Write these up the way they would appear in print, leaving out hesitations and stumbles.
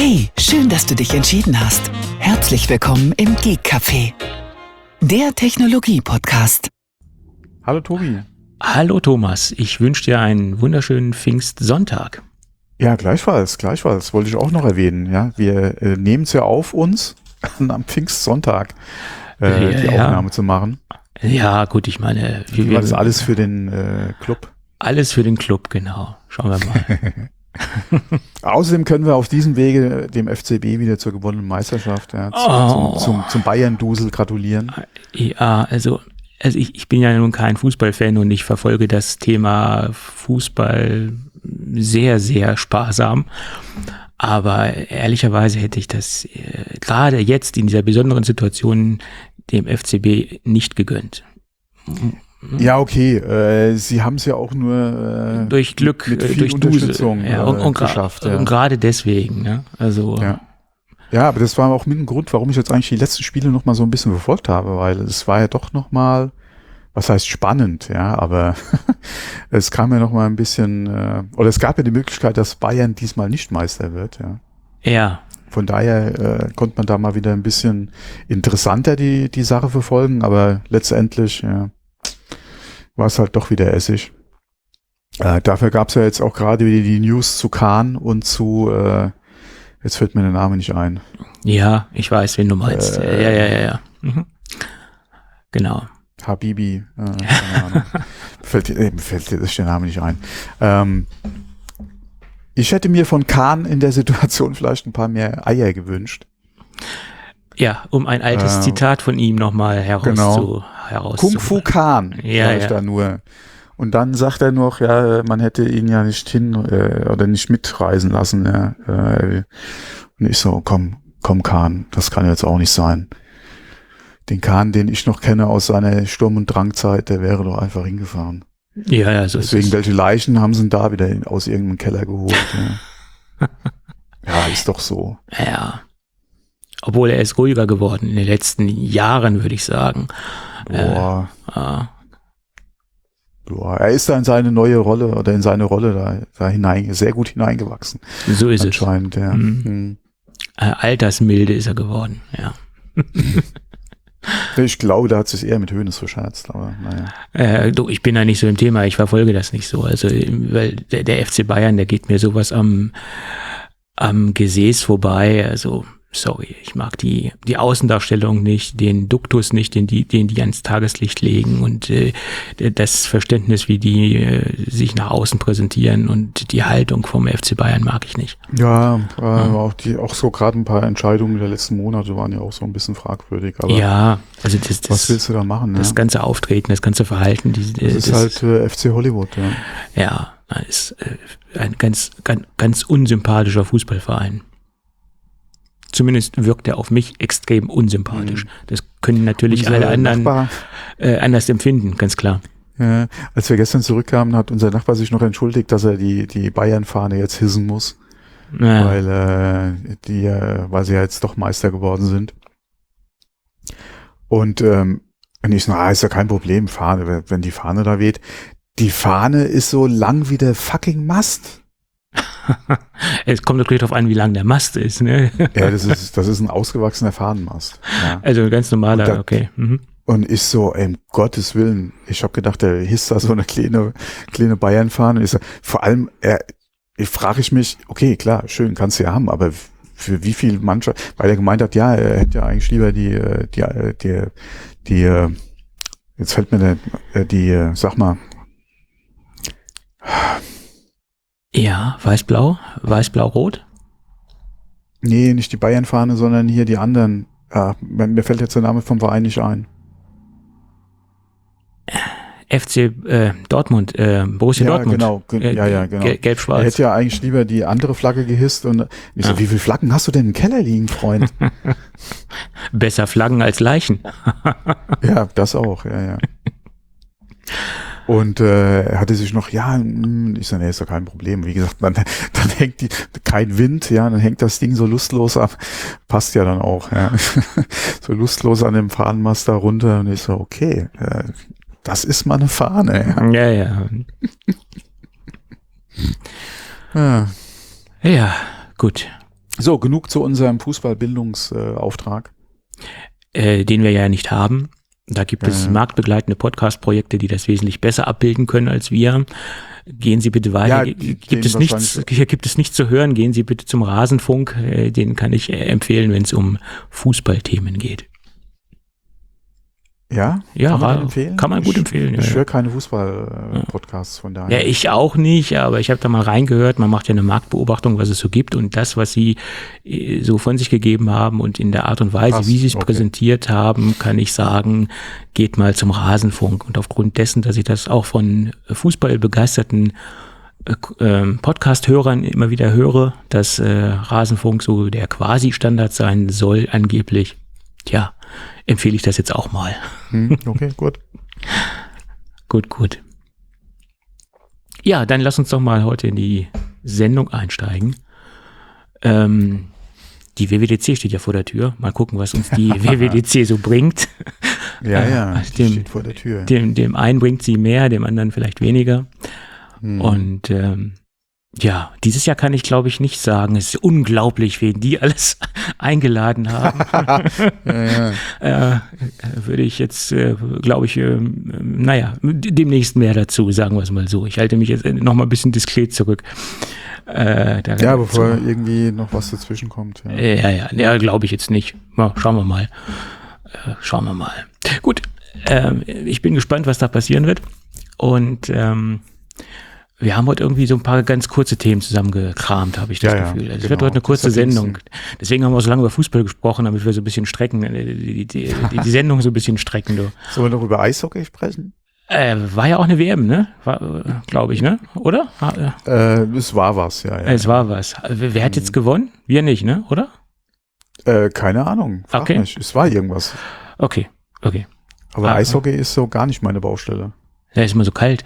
Hey, schön, dass du dich entschieden hast. Herzlich willkommen im Geek Café, der Technologie-Podcast. Hallo Tobi. Hallo Thomas, ich wünsche dir einen wunderschönen Pfingstsonntag. Ja, gleichfalls, wollte ich auch noch erwähnen. Ja, wir nehmen es ja auf uns, am Pfingstsonntag die Aufnahme zu machen. Ja, gut, ich meine... Das ist alles für den Club. Alles für den Club, genau. Schauen wir mal. Außerdem können wir auf diesem Wege dem FCB wieder zur gewonnenen Meisterschaft, zum Bayern-Dusel gratulieren. Ja, also ich bin ja nun kein Fußballfan und ich verfolge das Thema Fußball sehr, sehr sparsam. Aber ehrlicherweise hätte ich das gerade jetzt in dieser besonderen Situation dem FCB nicht gegönnt. Ja, okay. Sie haben es ja auch nur durch Glück, mit viel durch Unterstützung geschafft. Und gerade deswegen. Ne? Also ja, aber das war auch mit ein Grund, warum ich jetzt eigentlich die letzten Spiele noch mal so ein bisschen verfolgt habe, weil es war ja doch noch mal, was heißt spannend, ja, aber es kam ja noch mal ein bisschen, oder es gab ja die Möglichkeit, dass Bayern diesmal nicht Meister wird, ja. Ja. Von daher konnte man da mal wieder ein bisschen interessanter die Sache verfolgen, aber letztendlich, war es halt doch wieder Essig. Dafür gab es ja jetzt auch gerade wieder die News zu Kahn und zu, jetzt fällt mir der Name nicht ein. Ja, ich weiß, wen du meinst. Ja. Mhm. Genau. Habibi, keine Ahnung. Fällt der Name nicht ein. Ich hätte mir von Kahn in der Situation vielleicht ein paar mehr Eier gewünscht. Ja, um ein altes Zitat von ihm nochmal herauszuholen. Kung Fu Kahn, ich da nur. Und dann sagt er noch, ja, man hätte ihn ja nicht oder nicht mitreisen lassen. Ja. Und ich so, komm Kahn, das kann jetzt auch nicht sein. Den Kahn, den ich noch kenne aus seiner Sturm- und Drangzeit, der wäre doch einfach hingefahren. Ja, so deswegen, ist es. welche Leichen haben sie da wieder aus irgendeinem Keller geholt? Ja. Ja, ist doch so. Ja. Obwohl er ist ruhiger geworden in den letzten Jahren, würde ich sagen. Boah. Er ist da in seine neue Rolle oder in seine Rolle da hinein, sehr gut hineingewachsen. So ist anscheinend, es. Ja. Mhm. Altersmilde ist er geworden, ja. Ich glaube, da hat sich eher mit Hoeneß verscherzt, aber naja. Ich bin da nicht so im Thema, ich verfolge das nicht so. Also, weil der FC Bayern, der geht mir sowas am Gesäß vorbei, also sorry, ich mag die Außendarstellung nicht, den Duktus nicht, den die ans Tageslicht legen und das Verständnis, wie die sich nach außen präsentieren und die Haltung vom FC Bayern mag ich nicht. Ja, auch so gerade ein paar Entscheidungen der letzten Monate waren ja auch so ein bisschen fragwürdig. Aber ja, also was willst du da machen? Das ganze Auftreten, das ganze Verhalten. Das ist halt FC Hollywood, ja. Ja, das ist ein ganz unsympathischer Fußballverein. Zumindest wirkt er auf mich extrem unsympathisch. Das können natürlich alle anderen anders empfinden, ganz klar. Ja, als wir gestern zurückkamen, hat unser Nachbar sich noch entschuldigt, dass er die Bayern-Fahne jetzt hissen muss, weil sie ja jetzt doch Meister geworden sind. Und ich so, ist ja kein Problem, Fahne, wenn die Fahne da weht. Die Fahne ist so lang wie der fucking Mast. Es kommt natürlich darauf an, wie lang der Mast ist, ne? Ja, das ist ein ausgewachsener Fahnenmast. Ja. Also ein ganz normaler, okay. Mhm. Und ich so, um Gottes Willen, ich habe gedacht, der hisst da so eine kleine Bayern-Fahne. Vor allem, frage ich mich, okay, klar, schön, kannst du ja haben, aber für wie viel Mannschaft, weil er gemeint hat, ja, er hätte ja eigentlich lieber die jetzt fällt mir sag mal. Ja, weiß-blau, weiß-blau-rot? Nee, nicht die Bayern-Fahne, sondern hier die anderen. Mir fällt jetzt der Name vom Verein nicht ein. FC Dortmund, Borussia Dortmund. Genau. Genau. Gelb-schwarz. Er hätte ja eigentlich lieber die andere Flagge gehisst und ich so, wie viele Flaggen hast du denn im Keller liegen, Freund? Besser Flaggen als Leichen. Ja, das auch, ja. Und er hatte sich noch, ich so, nee, ist doch kein Problem. Wie gesagt, dann hängt kein Wind, dann hängt das Ding so lustlos ab. Passt ja dann auch, ja. So lustlos an dem Fahnenmast da runter. Und ich so, okay, das ist mal eine Fahne. Ja. Ja, gut. So, genug zu unserem Fußballbildungsauftrag. Den wir ja nicht haben. Da gibt es marktbegleitende Podcast-Projekte, die das wesentlich besser abbilden können als wir. Gehen Sie bitte weiter. Ja, Gibt es nichts zu hören? Gehen Sie bitte zum Rasenfunk. Den kann ich empfehlen, wenn es um Fußballthemen geht. Ja? Kann man gut empfehlen. Ich höre keine Fußball-Podcasts von daher. Ja, ich auch nicht, aber ich habe da mal reingehört. Man macht ja eine Marktbeobachtung, was es so gibt, und das, was Sie so von sich gegeben haben und in der Art und Weise, wie Sie es präsentiert haben, kann ich sagen, geht mal zum Rasenfunk. Und aufgrund dessen, dass ich das auch von fußballbegeisterten Podcast-Hörern immer wieder höre, dass Rasenfunk so der Quasi-Standard sein soll, angeblich. Tja, empfehle ich das jetzt auch mal. Okay, gut. Gut. Ja, dann lass uns doch mal heute in die Sendung einsteigen. Die WWDC steht ja vor der Tür. Mal gucken, was uns die WWDC so bringt. Ja, steht vor der Tür. Dem einen bringt sie mehr, dem anderen vielleicht weniger. Und ja, dieses Jahr kann ich, glaube ich, nicht sagen. Es ist unglaublich, wen die alles eingeladen haben. Würde ich jetzt, glaube ich, demnächst mehr dazu, sagen wir es mal so. Ich halte mich jetzt noch mal ein bisschen diskret zurück. Bevor irgendwie noch was dazwischen kommt. Ja, glaube ich jetzt nicht. Ja, schauen wir mal. Gut, ich bin gespannt, was da passieren wird. Und wir haben heute irgendwie so ein paar ganz kurze Themen zusammengekramt, habe ich das Gefühl. Also es wird heute eine kurze Sendung. Deswegen haben wir so lange über Fußball gesprochen, damit wir so ein bisschen strecken, die Sendung so ein bisschen strecken. Du. Sollen wir noch über Eishockey sprechen? War ja auch eine WM, ne? Glaube ich, ne? Oder? Es war was, ja. Es war was. Wer hat jetzt gewonnen? Wir nicht, ne? Oder? Keine Ahnung. Frag mich. Es war irgendwas. Okay. Aber Eishockey ist so gar nicht meine Baustelle. Ja, ist immer so kalt.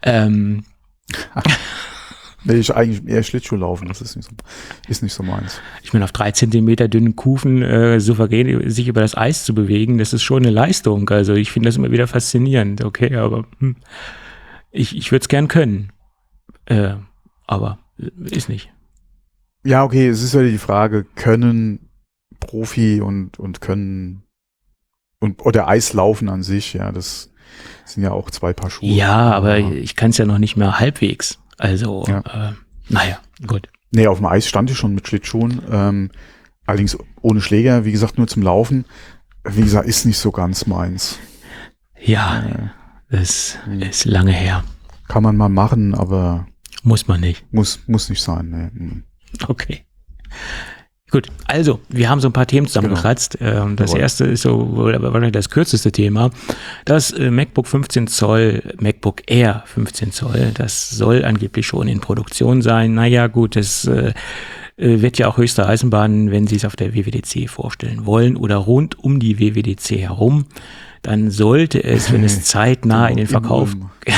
Nee, ich eigentlich eher Schlittschuh laufen, das ist nicht so meins. Ich meine, auf 3 Zentimeter dünnen Kufen souverän sich über das Eis zu bewegen, das ist schon eine Leistung. Also ich finde das immer wieder faszinierend. Okay, aber ich würde es gern können. Aber ist nicht. Ja, okay, es ist ja die Frage, können Profi und können oder Eislaufen an sich, ja, das sind ja auch 2 Paar Schuhe. Ja, aber ich kann es ja noch nicht mehr halbwegs. Also, naja, gut. Nee, auf dem Eis stand ich schon mit Schlittschuhen. Allerdings ohne Schläger, wie gesagt, nur zum Laufen. Wie gesagt, ist nicht so ganz meins. Ja, das ist lange her. Kann man mal machen, aber muss man nicht. Muss nicht sein. Nee. Okay. Gut, also, wir haben so ein paar Themen zusammengekratzt. Genau. Das erste ist so wahrscheinlich das kürzeste Thema. Das MacBook 15 Zoll, MacBook Air 15 Zoll, das soll angeblich schon in Produktion sein. Naja, gut, das wird ja auch höchste Eisenbahn, wenn Sie es auf der WWDC vorstellen wollen oder rund um die WWDC herum. Dann sollte es, wenn es zeitnah in den Verkauf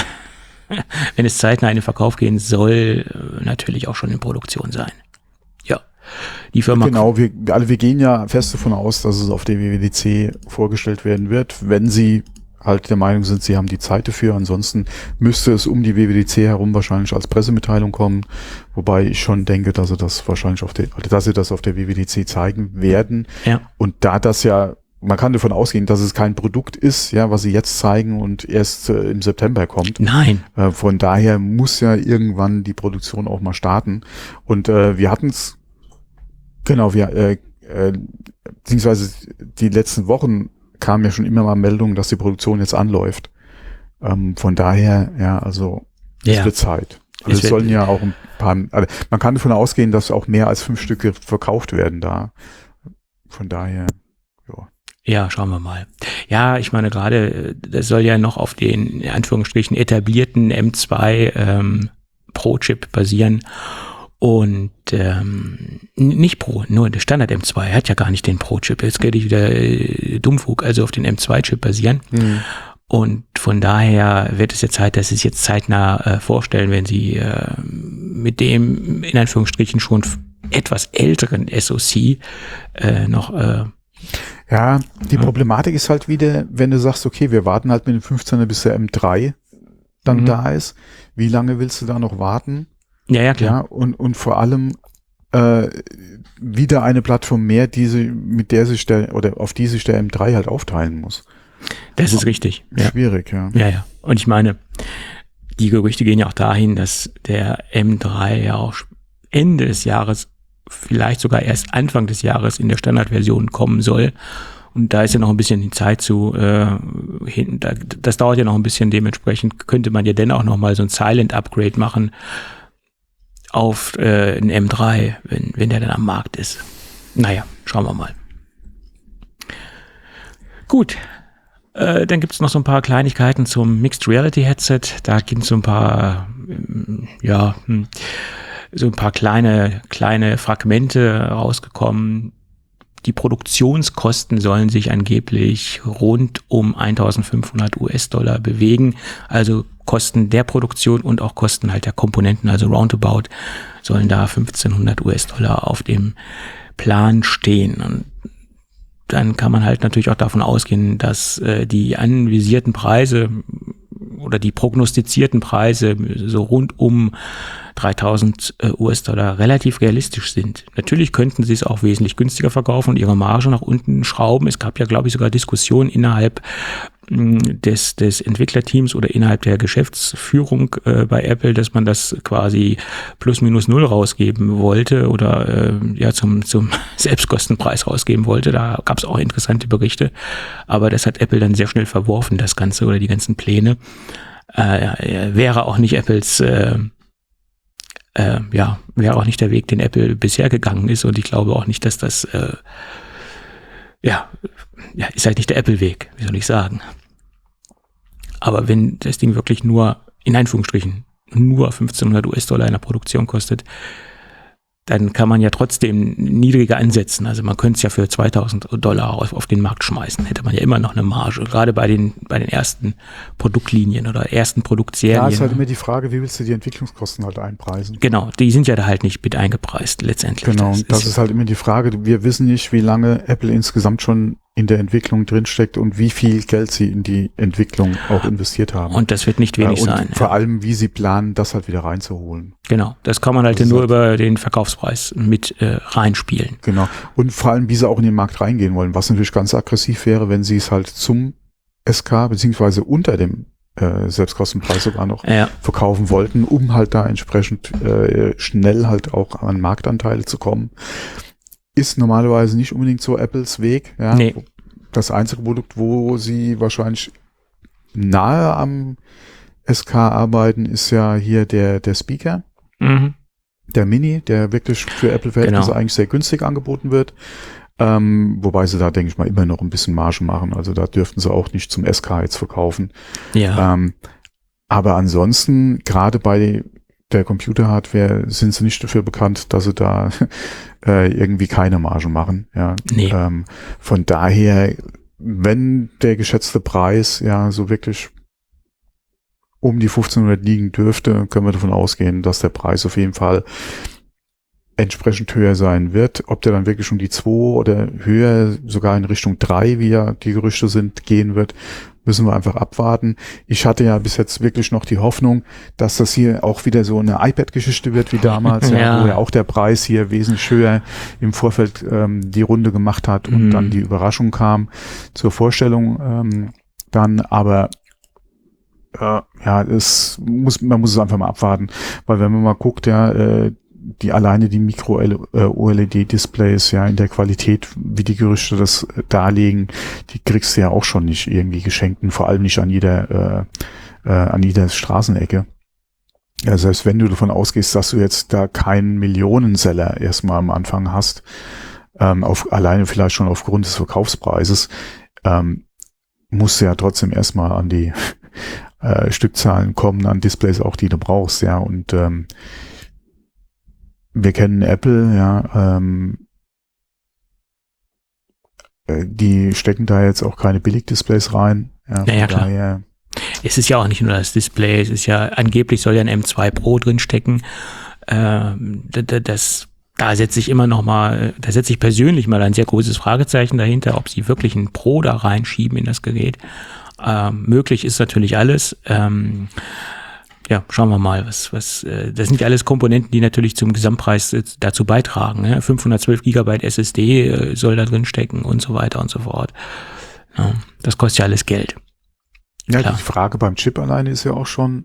gehen soll, natürlich auch schon in Produktion sein. Die Firma. Genau, wir gehen ja fest davon aus, dass es auf der WWDC vorgestellt werden wird, wenn Sie halt der Meinung sind, Sie haben die Zeit dafür. Ansonsten müsste es um die WWDC herum wahrscheinlich als Pressemitteilung kommen, wobei ich schon denke, dass Sie das wahrscheinlich auf der WWDC zeigen werden. Ja. Und da das ja, man kann davon ausgehen, dass es kein Produkt ist, ja, was Sie jetzt zeigen und erst im September kommt. Nein. Von daher muss ja irgendwann die Produktion auch mal starten. Und wir hatten es. Genau, beziehungsweise die letzten Wochen kamen ja schon immer mal Meldungen, dass die Produktion jetzt anläuft. Von daher, es wird Zeit. Also es sollen ja auch ein paar, man kann davon ausgehen, dass auch mehr als 5 Stücke verkauft werden da. Von daher, ja. Ja, schauen wir mal. Ja, ich meine gerade, das soll ja noch auf den, in Anführungsstrichen, etablierten M2 Pro-Chip basieren. Und nicht Pro, nur der Standard M2 hat ja gar nicht den Pro-Chip. Jetzt geht ich wieder Dummfug, also auf den M2-Chip basieren. Und von daher wird es ja Zeit, dass Sie es jetzt zeitnah vorstellen, wenn Sie mit dem, in Anführungsstrichen, schon etwas älteren SoC noch ja, die Problematik ist halt wieder, wenn du sagst, okay, wir warten halt mit dem 15er bis der M3 dann da ist. Wie lange willst du da noch warten? Ja, klar. Ja, und vor allem, wieder eine Plattform mehr, auf die sich der M3 halt aufteilen muss. Das ist richtig. Schwierig, ja. Ja. Und ich meine, die Gerüchte gehen ja auch dahin, dass der M3 ja auch Ende des Jahres, vielleicht sogar erst Anfang des Jahres in der Standardversion kommen soll. Und da ist ja noch ein bisschen die Zeit zu hinten. Das dauert ja noch ein bisschen. Dementsprechend könnte man ja dann auch noch mal so ein Silent-Upgrade machen auf einen M3, wenn der dann am Markt ist. Naja, schauen wir mal. Gut. Dann gibt es noch so ein paar Kleinigkeiten zum Mixed Reality Headset. Da gibt es so ein paar, so ein paar kleine Fragmente rausgekommen. Die Produktionskosten sollen sich angeblich rund um 1.500 US-Dollar bewegen. Also Kosten der Produktion und auch Kosten halt der Komponenten, also roundabout, sollen da 1.500 US-Dollar auf dem Plan stehen. Und dann kann man halt natürlich auch davon ausgehen, dass die anvisierten Preise oder die prognostizierten Preise so rund um 3.000 US-Dollar relativ realistisch sind. Natürlich könnten sie es auch wesentlich günstiger verkaufen und ihre Marge nach unten schrauben. Es gab ja, glaube ich, sogar Diskussionen innerhalb des Entwicklerteams oder innerhalb der Geschäftsführung bei Apple, dass man das quasi plus minus null rausgeben wollte oder zum Selbstkostenpreis rausgeben wollte. Da gab es auch interessante Berichte, aber das hat Apple dann sehr schnell verworfen, das Ganze oder die ganzen Pläne. Wäre auch nicht Apples wäre auch nicht der Weg, den Apple bisher gegangen ist, und ich glaube auch nicht, dass das ist halt nicht der Apple-Weg, wie soll ich sagen. Aber wenn das Ding wirklich nur, in Anführungsstrichen, nur 1.500 US-Dollar in der Produktion kostet, dann kann man ja trotzdem niedriger ansetzen. Also man könnte es ja für 2.000 Dollar auf den Markt schmeißen. Hätte man ja immer noch eine Marge, gerade bei den ersten Produktlinien oder ersten Produktserien. Ja, ist halt immer die Frage, wie willst du die Entwicklungskosten halt einpreisen? Genau, die sind ja da halt nicht mit eingepreist letztendlich. Genau, das ist halt immer die Frage. Wir wissen nicht, wie lange Apple insgesamt schon in der Entwicklung drinsteckt und wie viel Geld sie in die Entwicklung auch investiert haben. Und das wird nicht wenig sein. Vor allem, wie sie planen, das halt wieder reinzuholen. Genau, das kann man halt nur über den Verkaufspreis mit reinspielen. Genau, und vor allem, wie sie auch in den Markt reingehen wollen, was natürlich ganz aggressiv wäre, wenn sie es halt zum SK beziehungsweise unter dem Selbstkostenpreis sogar noch verkaufen wollten, um halt da entsprechend schnell halt auch an Marktanteile zu kommen. Ist normalerweise nicht unbedingt so Apples Weg. Ja. Nee. Das einzige Produkt, wo sie wahrscheinlich nahe am SK arbeiten, ist ja hier der Speaker. Mhm. Der Mini, der wirklich für Apple-Verhältnisse eigentlich sehr günstig angeboten wird. Wobei sie da, denke ich mal, immer noch ein bisschen Marge machen. Also da dürften sie auch nicht zum SK jetzt verkaufen. Ja. Aber ansonsten, gerade bei der Computer-Hardware sind sie nicht dafür bekannt, dass sie da irgendwie keine Marge machen. Ja. Nee. Von daher, wenn der geschätzte Preis ja so wirklich um die 1.500 liegen dürfte, können wir davon ausgehen, dass der Preis auf jeden Fall entsprechend höher sein wird. Ob der dann wirklich um die 2 oder höher, sogar in Richtung 3, wie ja die Gerüchte sind, gehen wird, müssen wir einfach abwarten. Ich hatte ja bis jetzt wirklich noch die Hoffnung, dass das hier auch wieder so eine iPad-Geschichte wird wie damals, wo ja auch der Preis hier wesentlich höher im Vorfeld die Runde gemacht hat und dann die Überraschung kam zur Vorstellung dann, aber man muss es einfach mal abwarten, weil wenn man mal guckt, die Micro-OLED-Displays in der Qualität, wie die Gerüchte das darlegen, die kriegst du ja auch schon nicht irgendwie geschenkt und vor allem nicht an jeder Straßenecke. Ja, selbst wenn du davon ausgehst, dass du jetzt da keinen Millionenseller erstmal am Anfang hast, alleine vielleicht schon aufgrund des Verkaufspreises, musst du ja trotzdem erstmal an die Stückzahlen kommen, an Displays auch, die du brauchst, und wir kennen Apple, die stecken da jetzt auch keine Billig-Displays rein. Ja, klar. Daher, es ist ja auch nicht nur das Display, es ist ja, angeblich soll ja ein M2 Pro drin stecken. Da setze ich persönlich mal ein sehr großes Fragezeichen dahinter, ob sie wirklich einen Pro da reinschieben in das Gerät. Möglich ist natürlich alles. ja, schauen wir mal, das sind alles Komponenten, die natürlich zum Gesamtpreis dazu beitragen. Ne? 512 Gigabyte SSD soll da drin stecken und so weiter und so fort. Ja, das kostet ja alles Geld. Ja, Klar. die Frage beim Chip alleine ist ja auch schon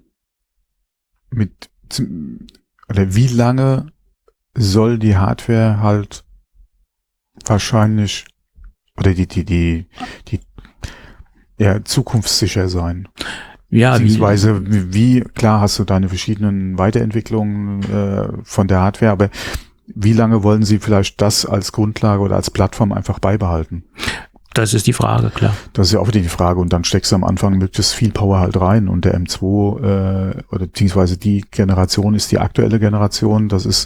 oder wie lange soll die Hardware halt wahrscheinlich oder die zukunftssicher sein? Ja, beziehungsweise wie klar hast du deine verschiedenen Weiterentwicklungen von der Hardware, aber wie lange wollen sie vielleicht das als Grundlage oder als Plattform einfach beibehalten? Das ist die Frage, klar. Das ist ja auch wieder die Frage. Und dann steckst du am Anfang möglichst viel Power halt rein. Und der M2 oder beziehungsweise die Generation ist die aktuelle Generation. Das ist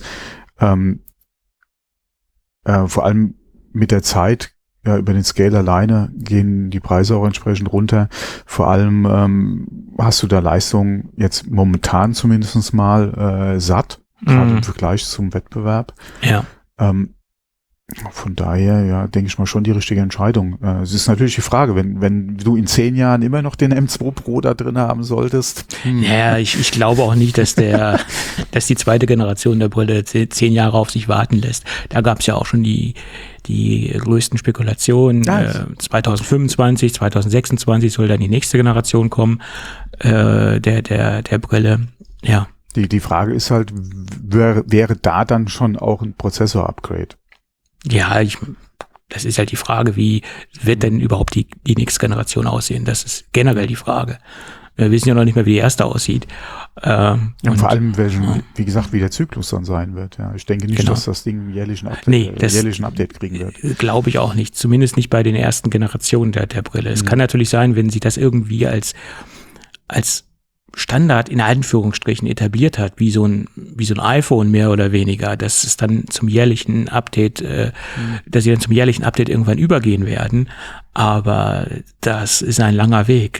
vor allem mit der Zeit, ja, über den Scale alleine gehen die Preise auch entsprechend runter. Vor allem hast du da Leistung jetzt momentan zumindest mal satt, gerade im Vergleich zum Wettbewerb. Ja. Von daher, ja, denke ich mal schon die richtige Entscheidung. Es ist natürlich die Frage, wenn du in 10 Jahren immer noch den M2 Pro da drin haben solltest. Ja, ich glaube auch nicht, dass die zweite Generation der Brille 10 Jahre auf sich warten lässt. Da gab es ja auch schon die größten Spekulationen. 2025, 2026 soll dann die nächste Generation kommen, der Brille. Ja. Die Frage ist halt, wäre da dann schon auch ein Prozessor-Upgrade? Ja, das ist halt die Frage, wie wird denn überhaupt die nächste Generation aussehen? Das ist generell die Frage. Wir wissen ja noch nicht mehr, wie die erste aussieht. Und vor allem, wie gesagt, wie der Zyklus dann sein wird. Ja, ich denke nicht, dass das Ding jährlichen Update kriegen wird. Glaube ich auch nicht. Zumindest nicht bei den ersten Generationen der Brille. Es kann natürlich sein, wenn sie das irgendwie als Standard in Anführungsstrichen etabliert hat, wie so ein iPhone mehr oder weniger, dass es dann zum jährlichen Update, dass sie dann zum jährlichen Update irgendwann übergehen werden. Aber das ist ein langer Weg,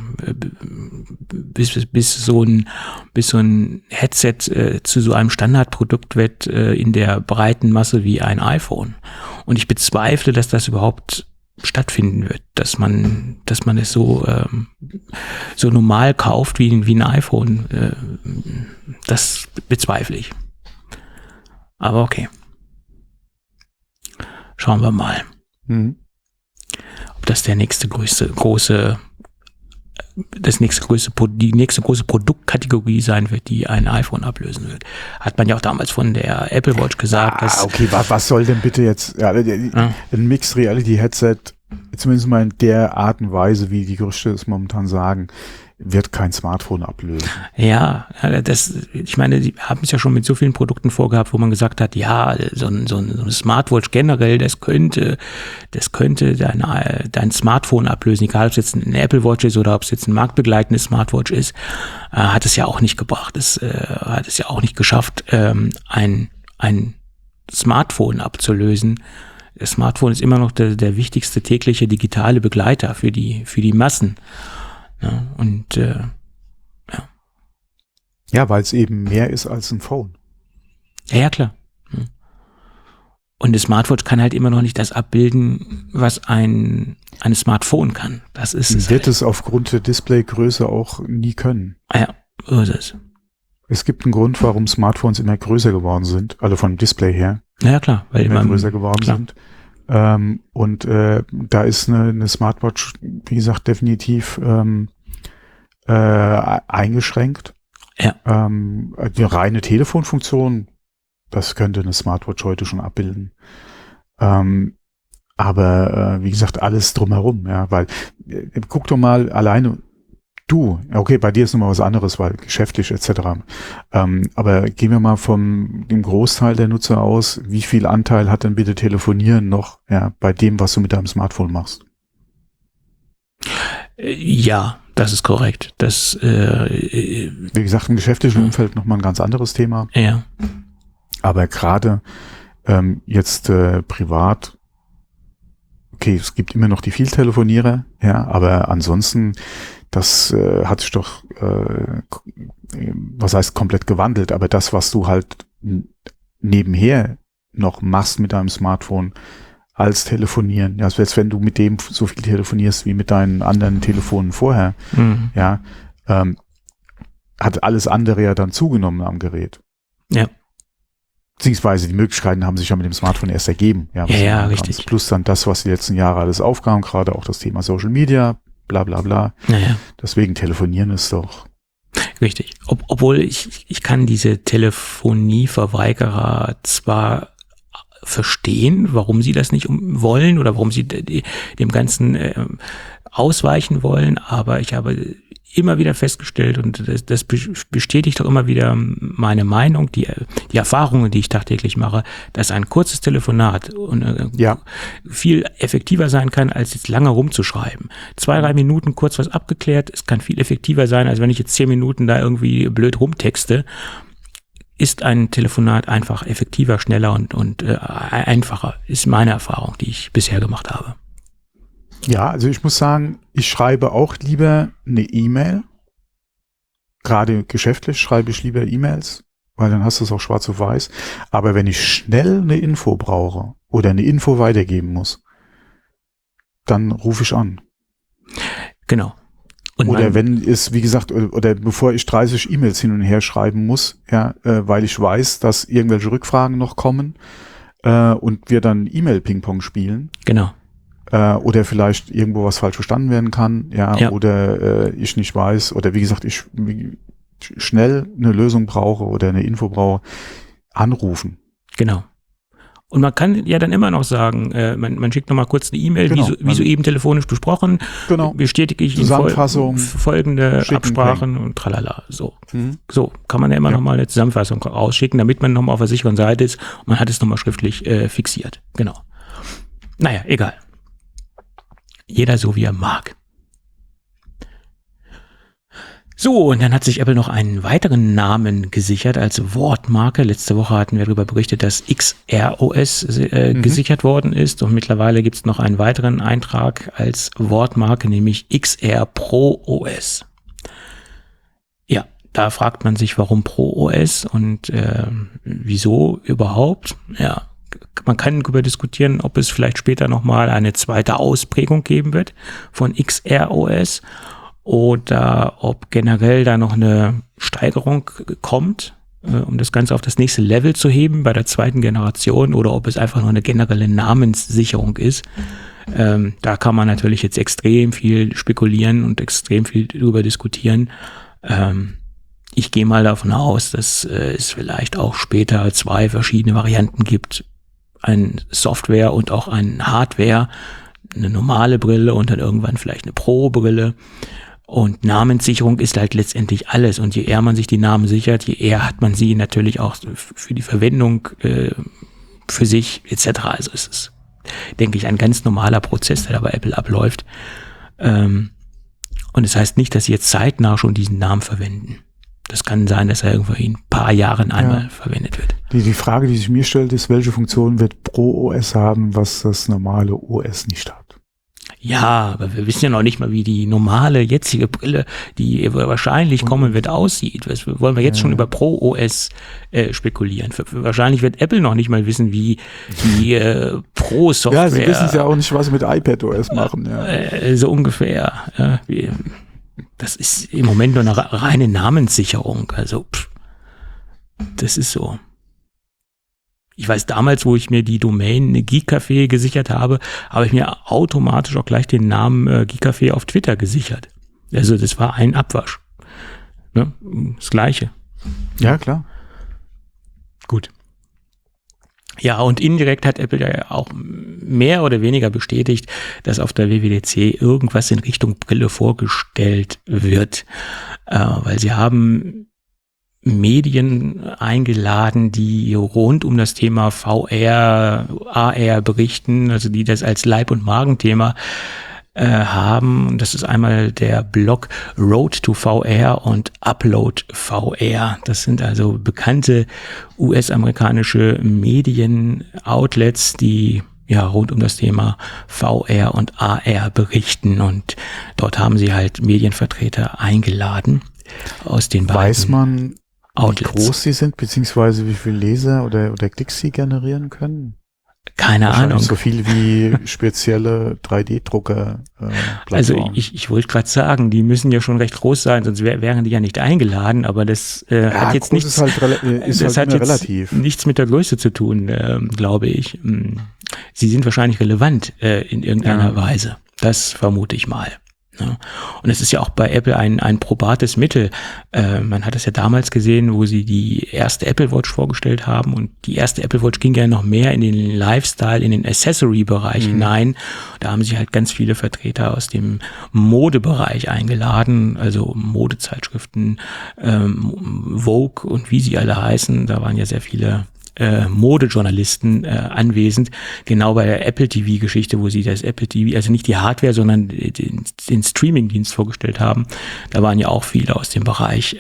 bis so ein Headset zu so einem Standardprodukt wird in der breiten Masse wie ein iPhone. Und ich bezweifle, dass das überhaupt stattfinden wird, dass man es so normal kauft wie ein iPhone. Das bezweifle ich. Aber okay. Schauen wir mal. Ob das die nächste große Produktkategorie sein wird, die ein iPhone ablösen wird. Hat man ja auch damals von der Apple Watch gesagt. Okay, was soll denn bitte jetzt ein Mixed Reality Headset, zumindest mal in der Art und Weise, wie die Gerüchte es momentan sagen, wird kein Smartphone ablösen. Ja, ich meine, die haben es ja schon mit so vielen Produkten vorgehabt, wo man gesagt hat, ja, so ein Smartwatch generell, das könnte dein Smartphone ablösen, egal ob es jetzt ein Apple Watch ist oder ob es jetzt ein marktbegleitendes Smartwatch ist, hat es ja auch nicht gebracht. Es hat es ja auch nicht geschafft, ein Smartphone abzulösen. Das Smartphone ist immer noch der wichtigste tägliche digitale Begleiter für die Massen. Ja, und ja, weil es eben mehr ist als ein Phone. Ja, klar. Und das Smartwatch kann halt immer noch nicht das abbilden, was ein Smartphone kann. Das ist es. Wird es aufgrund der Displaygröße auch nie können. Ja, so ist es. Es gibt einen Grund, warum Smartphones immer größer geworden sind, also vom Display her. Ja, klar. Weil immer größer geworden sind. Und da ist eine Smartwatch, wie gesagt, definitiv eingeschränkt. Ja. Die reine Telefonfunktion, das könnte eine Smartwatch heute schon abbilden. Aber wie gesagt, alles drumherum, ja, weil guck doch mal alleine okay, bei dir ist nochmal was anderes, weil geschäftlich etc. Aber gehen wir mal dem Großteil der Nutzer aus, wie viel Anteil hat denn bitte Telefonieren noch, ja, bei dem, was du mit deinem Smartphone machst? Ja, das ist korrekt. Das, wie gesagt, im geschäftlichen Umfeld nochmal ein ganz anderes Thema. Ja. Aber gerade jetzt privat, okay, es gibt immer noch die Vieltelefonierer, ja, aber ansonsten, das hat sich doch, was heißt komplett gewandelt, aber das, was du halt nebenher noch machst mit deinem Smartphone als Telefonieren, ja, als wenn du mit dem so viel telefonierst wie mit deinen anderen Telefonen vorher, ja, hat alles andere ja dann zugenommen am Gerät. Ja. Beziehungsweise die Möglichkeiten haben sich ja mit dem Smartphone erst ergeben. Ja, richtig. Plus dann das, was die letzten Jahre alles aufkam, gerade auch das Thema Social Media, bla bla bla. Naja. Deswegen telefonieren ist doch. Richtig. Obwohl ich kann diese Telefonieverweigerer zwar verstehen, warum sie das nicht wollen oder warum sie dem Ganzen ausweichen wollen, aber ich habe immer wieder festgestellt, und das bestätigt doch immer wieder meine Meinung, die Erfahrungen, die ich tagtäglich mache, dass ein kurzes Telefonat viel effektiver sein kann, als jetzt lange rumzuschreiben. 2-3 Minuten kurz was abgeklärt, es kann viel effektiver sein, als wenn ich jetzt 10 Minuten da irgendwie blöd rumtexte. Ist ein Telefonat einfach effektiver, schneller und einfacher, ist meine Erfahrung, die ich bisher gemacht habe. Ja, also ich muss sagen, ich schreibe auch lieber eine E-Mail. Gerade geschäftlich schreibe ich lieber E-Mails, weil dann hast du es auch schwarz auf weiß. Aber wenn ich schnell eine Info brauche oder eine Info weitergeben muss, dann rufe ich an. Genau. Und oder wenn es, wie gesagt, oder bevor ich 30 E-Mails hin und her schreiben muss, weil ich weiß, dass irgendwelche Rückfragen noch kommen und wir dann E-Mail-Ping-Pong spielen. Genau. Oder vielleicht irgendwo was falsch verstanden werden kann, oder ich nicht weiß, oder wie gesagt, ich schnell eine Lösung brauche oder eine Info brauche, anrufen. Genau. Und man kann ja dann immer noch sagen, man schickt nochmal kurz eine E-Mail, genau, wie soeben telefonisch besprochen, bestätige ich Zusammenfassung, folgende Absprachen und tralala. So kann man ja immer nochmal eine Zusammenfassung rausschicken, damit man nochmal auf der sicheren Seite ist und man hat es nochmal schriftlich fixiert. Genau. Naja, egal. Jeder so, wie er mag. So, und dann hat sich Apple noch einen weiteren Namen gesichert als Wortmarke. Letzte Woche hatten wir darüber berichtet, dass XROS gesichert worden ist. Und mittlerweile gibt es noch einen weiteren Eintrag als Wortmarke, nämlich XR Pro OS. Ja, da fragt man sich, warum Pro OS und wieso überhaupt? Ja. Man kann darüber diskutieren, ob es vielleicht später nochmal eine zweite Ausprägung geben wird von XROS oder ob generell da noch eine Steigerung kommt, um das Ganze auf das nächste Level zu heben bei der zweiten Generation, oder ob es einfach nur eine generelle Namenssicherung ist. Da kann man natürlich jetzt extrem viel spekulieren und extrem viel darüber diskutieren. Ich gehe mal davon aus, dass es vielleicht auch später 2 verschiedene Varianten gibt. Ein Software und auch ein Hardware, eine normale Brille und dann irgendwann vielleicht eine Pro-Brille. Und Namenssicherung ist halt letztendlich alles. Und je eher man sich die Namen sichert, je eher hat man sie natürlich auch für die Verwendung für sich etc. Also es ist, denke ich, ein ganz normaler Prozess, der da bei Apple abläuft. Und es heißt nicht, dass sie jetzt zeitnah schon diesen Namen verwenden. Das kann sein, dass er irgendwo in ein paar Jahren einmal verwendet wird. Die Frage, die sich mir stellt, ist, welche Funktion wird Pro OS haben, was das normale OS nicht hat? Ja, aber wir wissen ja noch nicht mal, wie die normale jetzige Brille, die wahrscheinlich kommen wird, aussieht. Was wollen wir jetzt schon über Pro OS spekulieren? Wahrscheinlich wird Apple noch nicht mal wissen, wie die Pro-Software... Ja, sie wissen es ja auch nicht, was sie mit iPad OS machen. Ja. So ungefähr. Ja, das ist im Moment nur eine reine Namenssicherung. Also, das ist so. Ich weiß, damals, wo ich mir die Domain Geek-Café gesichert habe, habe ich mir automatisch auch gleich den Namen Geek-Café auf Twitter gesichert. Also, das war ein Abwasch. Ne? Das Gleiche. Ja, klar. Gut. Ja, und indirekt hat Apple ja auch mehr oder weniger bestätigt, dass auf der WWDC irgendwas in Richtung Brille vorgestellt wird, weil sie haben Medien eingeladen, die rund um das Thema VR, AR berichten, also die das als Leib- und Magenthema haben. Und das ist einmal der Blog Road to VR und Upload VR. Das sind also bekannte US-amerikanische Medien-Outlets, die rund um das Thema VR und AR berichten. Und dort haben sie halt Medienvertreter eingeladen aus den beiden Weiß man, Outlets. Wie groß sie sind, beziehungsweise wie viele Leser oder Klicks sie generieren können? Keine Ahnung. So viel wie spezielle 3D-Drucker. Also ich wollte gerade sagen, die müssen ja schon recht groß sein, sonst wären die ja nicht eingeladen, aber das hat jetzt nichts, relativ. Nichts mit der Größe zu tun, glaube ich. Sie sind wahrscheinlich relevant in irgendeiner Weise. Das vermute ich mal. Ja. Und es ist ja auch bei Apple ein probates Mittel. Man hat es ja damals gesehen, wo sie die erste Apple Watch vorgestellt haben, und die erste Apple Watch ging ja noch mehr in den Lifestyle, in den Accessory-Bereich hinein. Da haben sie halt ganz viele Vertreter aus dem Modebereich eingeladen, also Modezeitschriften, Vogue und wie sie alle heißen. Da waren ja sehr viele Modejournalisten anwesend, genau bei der Apple TV-Geschichte, wo sie das Apple TV, also nicht die Hardware, sondern den Streaming-Dienst vorgestellt haben. Da waren ja auch viele aus dem Bereich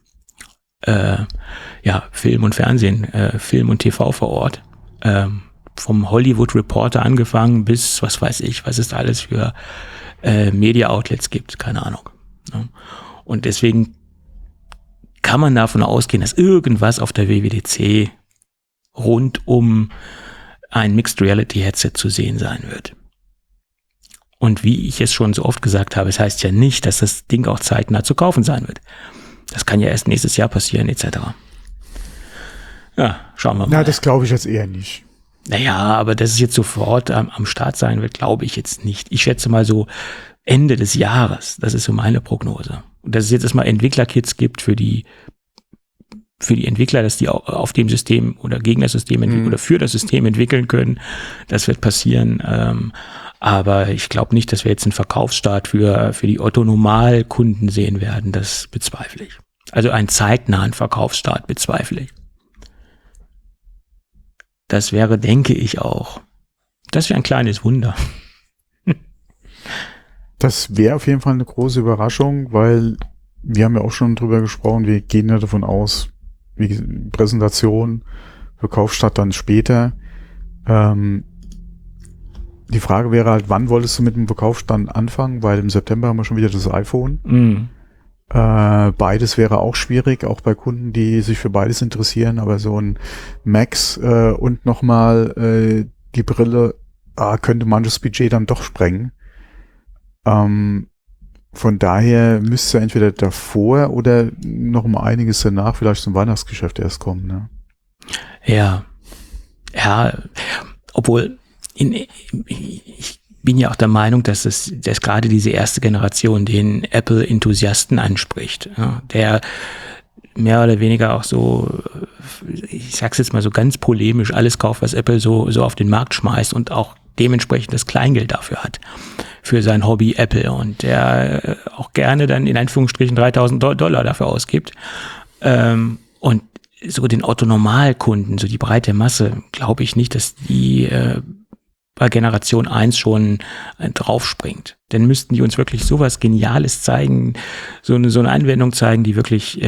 Film und Fernsehen, Film und TV vor Ort. Vom Hollywood Reporter angefangen bis, was weiß ich, was es da alles für Media-Outlets gibt, keine Ahnung. Ne? Und deswegen kann man davon ausgehen, dass irgendwas auf der WWDC rund um ein Mixed Reality Headset zu sehen sein wird. Und wie ich es schon so oft gesagt habe, es heißt ja nicht, dass das Ding auch zeitnah zu kaufen sein wird. Das kann ja erst nächstes Jahr passieren, etc. Ja, schauen wir mal. Na, das glaube ich jetzt eher nicht. Naja, aber dass es jetzt sofort am Start sein wird, glaube ich jetzt nicht. Ich schätze mal so Ende des Jahres. Das ist so meine Prognose. Und dass es jetzt erstmal Entwicklerkits gibt für die Entwickler, dass die auf dem System oder gegen das System oder für das System entwickeln können, das wird passieren. Aber ich glaube nicht, dass wir jetzt einen Verkaufsstart für die Otto-Normal-Kunden sehen werden. Das bezweifle ich. Also einen zeitnahen Verkaufsstart bezweifle ich. Das wäre, denke ich auch, das wäre ein kleines Wunder. Das wäre auf jeden Fall eine große Überraschung, weil wir haben ja auch schon drüber gesprochen, wir gehen ja davon aus, wie Präsentation, Verkaufsstart dann später. Die Frage wäre halt, wann wolltest du mit dem Verkaufsstand anfangen? Weil im September haben wir schon wieder das iPhone. Beides wäre auch schwierig, auch bei Kunden, die sich für beides interessieren, aber so ein Max und nochmal die Brille könnte manches Budget dann doch sprengen. Von daher müsste entweder davor oder noch mal einiges danach vielleicht zum Weihnachtsgeschäft erst kommen. Ne? Ja, obwohl ich bin ja auch der Meinung, dass gerade diese erste Generation den Apple-Enthusiasten anspricht, ja, der mehr oder weniger auch so, ich sag's jetzt mal so ganz polemisch, alles kauft, was Apple so auf den Markt schmeißt und auch dementsprechend das Kleingeld dafür hat, für sein Hobby Apple, und der auch gerne dann in Anführungsstrichen $3.000 dafür ausgibt. Und so den Otto-Normal-Kunden, so die breite Masse, glaube ich nicht, dass die bei Generation 1 schon draufspringt. Dann müssten die uns wirklich sowas Geniales zeigen, so eine Anwendung zeigen, die wirklich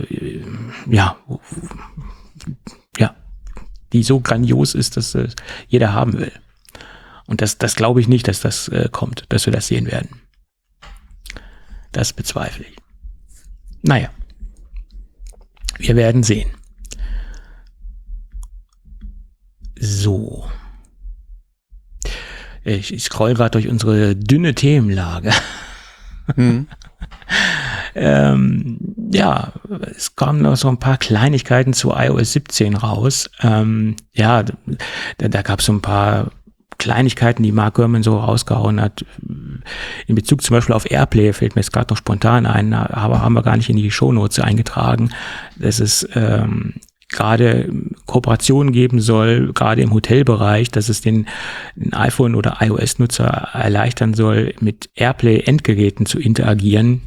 die so grandios ist, dass jeder haben will. Und das glaube ich nicht, dass das kommt, dass wir das sehen werden. Das bezweifle ich. Naja, wir werden sehen. So. Ich scroll gerade durch unsere dünne Themenlage. Es kamen noch so ein paar Kleinigkeiten zu iOS 17 raus. Da gab es so ein paar Kleinigkeiten, die Mark Gurman so rausgehauen hat. In Bezug zum Beispiel auf Airplay fällt mir jetzt gerade noch spontan ein, aber haben wir gar nicht in die Shownotes eingetragen, dass es gerade Kooperationen geben soll, gerade im Hotelbereich, dass es den iPhone- oder iOS-Nutzer erleichtern soll, mit Airplay-Endgeräten zu interagieren.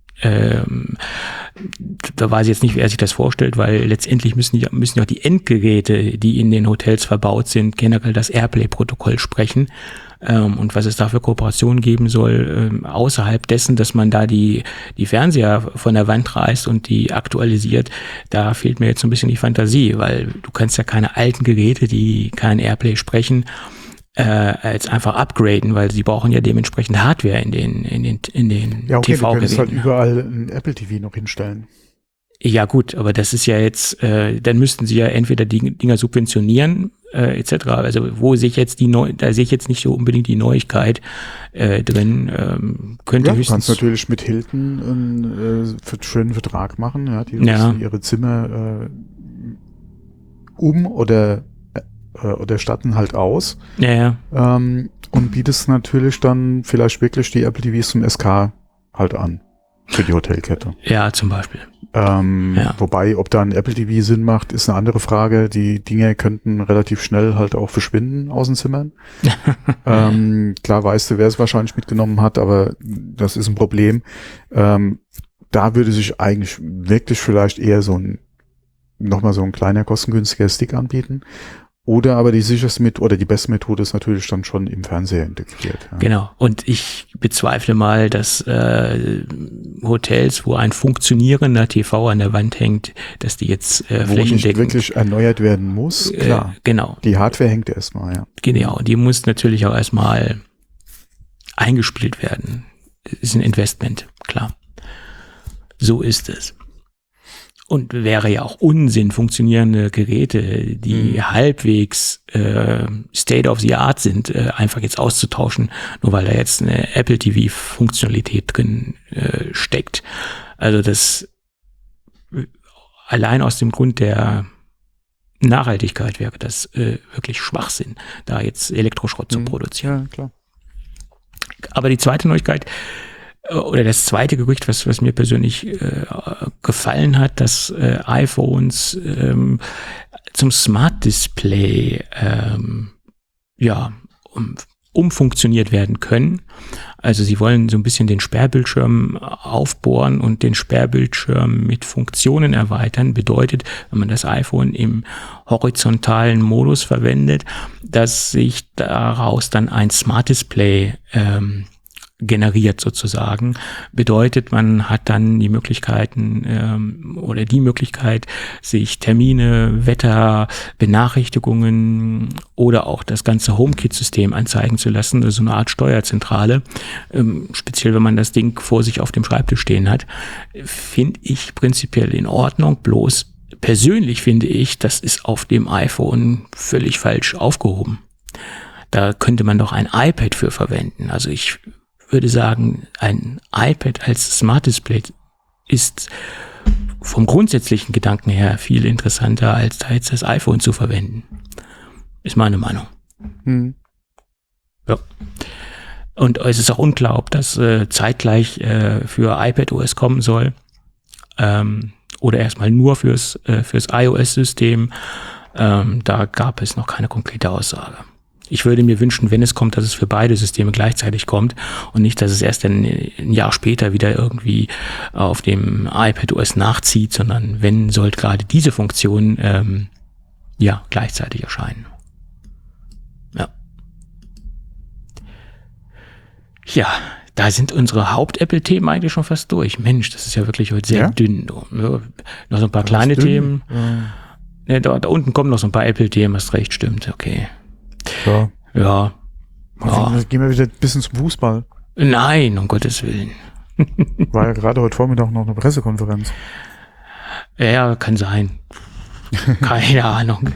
Da weiß ich jetzt nicht, wer sich das vorstellt, weil letztendlich müssen ja auch die Endgeräte, die in den Hotels verbaut sind, generell das Airplay-Protokoll sprechen. Und was es da für Kooperationen geben soll, außerhalb dessen, dass man da die Fernseher von der Wand reißt und die aktualisiert, da fehlt mir jetzt so ein bisschen die Fantasie, weil du kannst ja keine alten Geräte, die kein Airplay sprechen, als einfach upgraden, weil sie brauchen ja dementsprechend Hardware in den ja, okay, TV-Geräten. Du könntest halt überall ein Apple TV noch hinstellen. Ja gut, aber das ist ja jetzt, dann müssten sie ja entweder die Dinger subventionieren etc. Also da sehe ich jetzt nicht so unbedingt die Neuigkeit drin. Könnte du kannst natürlich mit Hilton einen schönen Vertrag machen, ja, die ihre Zimmer oder statten halt aus. Und bietest natürlich dann vielleicht wirklich die Apple TVs zum SK halt an. Für die Hotelkette. Ja, zum Beispiel. Wobei, ob da ein Apple TV Sinn macht, ist eine andere Frage. Die Dinge könnten relativ schnell halt auch verschwinden aus den Zimmern. Klar weißt du, wer es wahrscheinlich mitgenommen hat, aber das ist ein Problem. Da würde sich eigentlich wirklich vielleicht eher nochmal so ein kleiner, kostengünstiger Stick anbieten. Oder aber die sicherste oder die beste Methode ist natürlich dann schon im Fernseher integriert. Ja. Genau. Und ich bezweifle mal, dass Hotels, wo ein funktionierender TV an der Wand hängt, dass die jetzt flächendeckend... Wo nicht wirklich erneuert werden muss, klar. Genau. Die Hardware hängt erstmal, ja. Genau. Die muss natürlich auch erstmal eingespielt werden. Das ist ein Investment, klar. So ist es. Und wäre ja auch Unsinn, funktionierende Geräte, die halbwegs State of the Art sind, einfach jetzt auszutauschen, nur weil da jetzt eine Apple TV-Funktionalität drin steckt. Also das allein aus dem Grund der Nachhaltigkeit wäre das wirklich Schwachsinn, da jetzt Elektroschrott zu produzieren. Ja, klar. Aber die zweite Neuigkeit, oder das zweite Gerücht, was mir persönlich gefallen hat, dass iPhones zum Smart Display umfunktioniert werden können. Also sie wollen so ein bisschen den Sperrbildschirm aufbohren und den Sperrbildschirm mit Funktionen erweitern. Bedeutet, wenn man das iPhone im horizontalen Modus verwendet, dass sich daraus dann ein Smart Display generiert sozusagen. Bedeutet, man hat dann die Möglichkeiten die Möglichkeit, sich Termine, Wetter, Benachrichtigungen oder auch das ganze HomeKit-System anzeigen zu lassen. Das ist so eine Art Steuerzentrale. Speziell, wenn man das Ding vor sich auf dem Schreibtisch stehen hat, finde ich prinzipiell in Ordnung. Bloß persönlich finde ich, das ist auf dem iPhone völlig falsch aufgehoben. Da könnte man doch ein iPad für verwenden. Also ich würde sagen, ein iPad als Smart Display ist vom grundsätzlichen Gedanken her viel interessanter, als da jetzt das iPhone zu verwenden. Ist meine Meinung. Ja. Und es ist auch unklar, ob das zeitgleich für iPadOS kommen soll oder erstmal nur fürs iOS-System. Da gab es noch keine konkrete Aussage. Ich würde mir wünschen, wenn es kommt, dass es für beide Systeme gleichzeitig kommt und nicht, dass es erst ein Jahr später wieder irgendwie auf dem iPadOS nachzieht, sondern wenn, sollte gerade diese Funktion gleichzeitig erscheinen. Ja, da sind unsere Haupt-Apple-Themen eigentlich schon fast durch. Mensch, das ist ja wirklich heute sehr dünn. Ja, noch so ein paar kleine Themen. Ja, da unten kommen noch so ein paar Apple-Themen, hast recht, stimmt, okay. Ja. Gehen wir wieder ein bisschen zum Fußball. Nein, um Gottes Willen. War ja gerade heute Vormittag noch eine Pressekonferenz. Ja, kann sein. Keine Ahnung.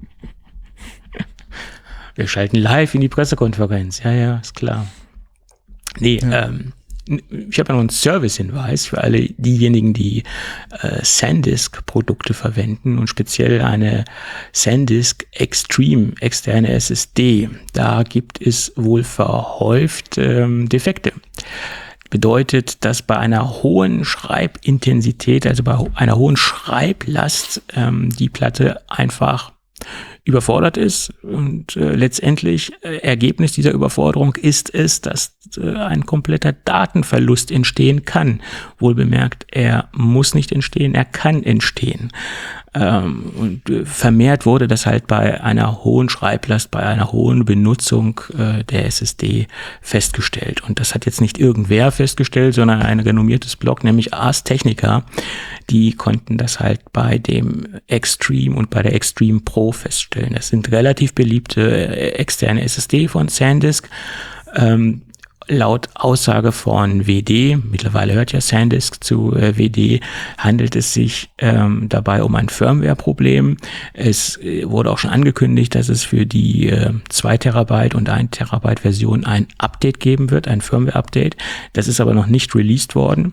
Wir schalten live in die Pressekonferenz. Ja, ist klar. Nee, ich habe ja noch einen Service-Hinweis für alle diejenigen, die SanDisk-Produkte verwenden und speziell eine SanDisk Extreme externe SSD. Da gibt es wohl verhäuft Defekte. Bedeutet, dass bei einer hohen Schreibintensität, also bei einer hohen Schreiblast, die Platte einfach überfordert ist und letztendlich Ergebnis dieser Überforderung ist es, dass ein kompletter Datenverlust entstehen kann. Wohlbemerkt, er muss nicht entstehen, er kann entstehen. Und vermehrt wurde das halt bei einer hohen Schreiblast, bei einer hohen Benutzung der SSD festgestellt. Und das hat jetzt nicht irgendwer festgestellt, sondern ein renommiertes Blog, nämlich Ars Technica. Die konnten das halt bei dem Extreme und bei der Extreme Pro feststellen. Das sind relativ beliebte externe SSD von SanDisk. laut Aussage von WD, mittlerweile hört ja SanDisk zu WD, handelt es sich dabei um ein Firmware-Problem. Es wurde auch schon angekündigt, dass es für die 2 Terabyte und 1 Terabyte Version ein Update geben wird, ein Firmware-Update. Das ist aber noch nicht released worden.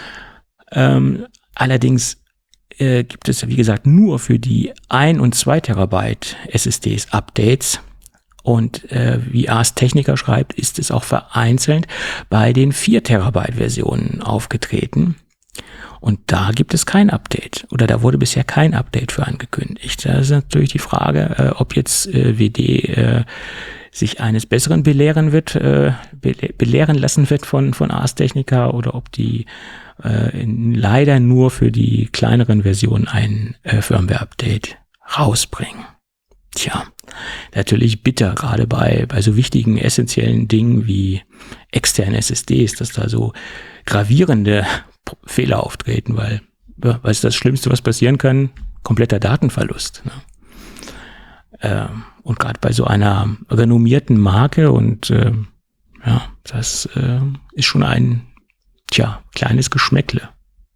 Allerdings gibt es, wie gesagt, nur für die 1 und 2 Terabyte SSDs Updates. Und wie Ars Technica schreibt, ist es auch vereinzelt bei den 4 Terabyte Versionen aufgetreten. Und da gibt es kein Update. Oder da wurde bisher kein Update für angekündigt. Da ist natürlich die Frage, ob jetzt WD sich eines Besseren belehren lassen wird von Ars Technica oder ob die leider nur für die kleineren Versionen ein Firmware-Update rausbringen. Tja, natürlich bitter, gerade bei so wichtigen, essentiellen Dingen wie externe SSDs, dass da so gravierende Fehler auftreten, weil was ist das Schlimmste, was passieren kann? Kompletter Datenverlust. Ne? Und gerade bei so einer renommierten Marke und das ist schon ein kleines Geschmäckle.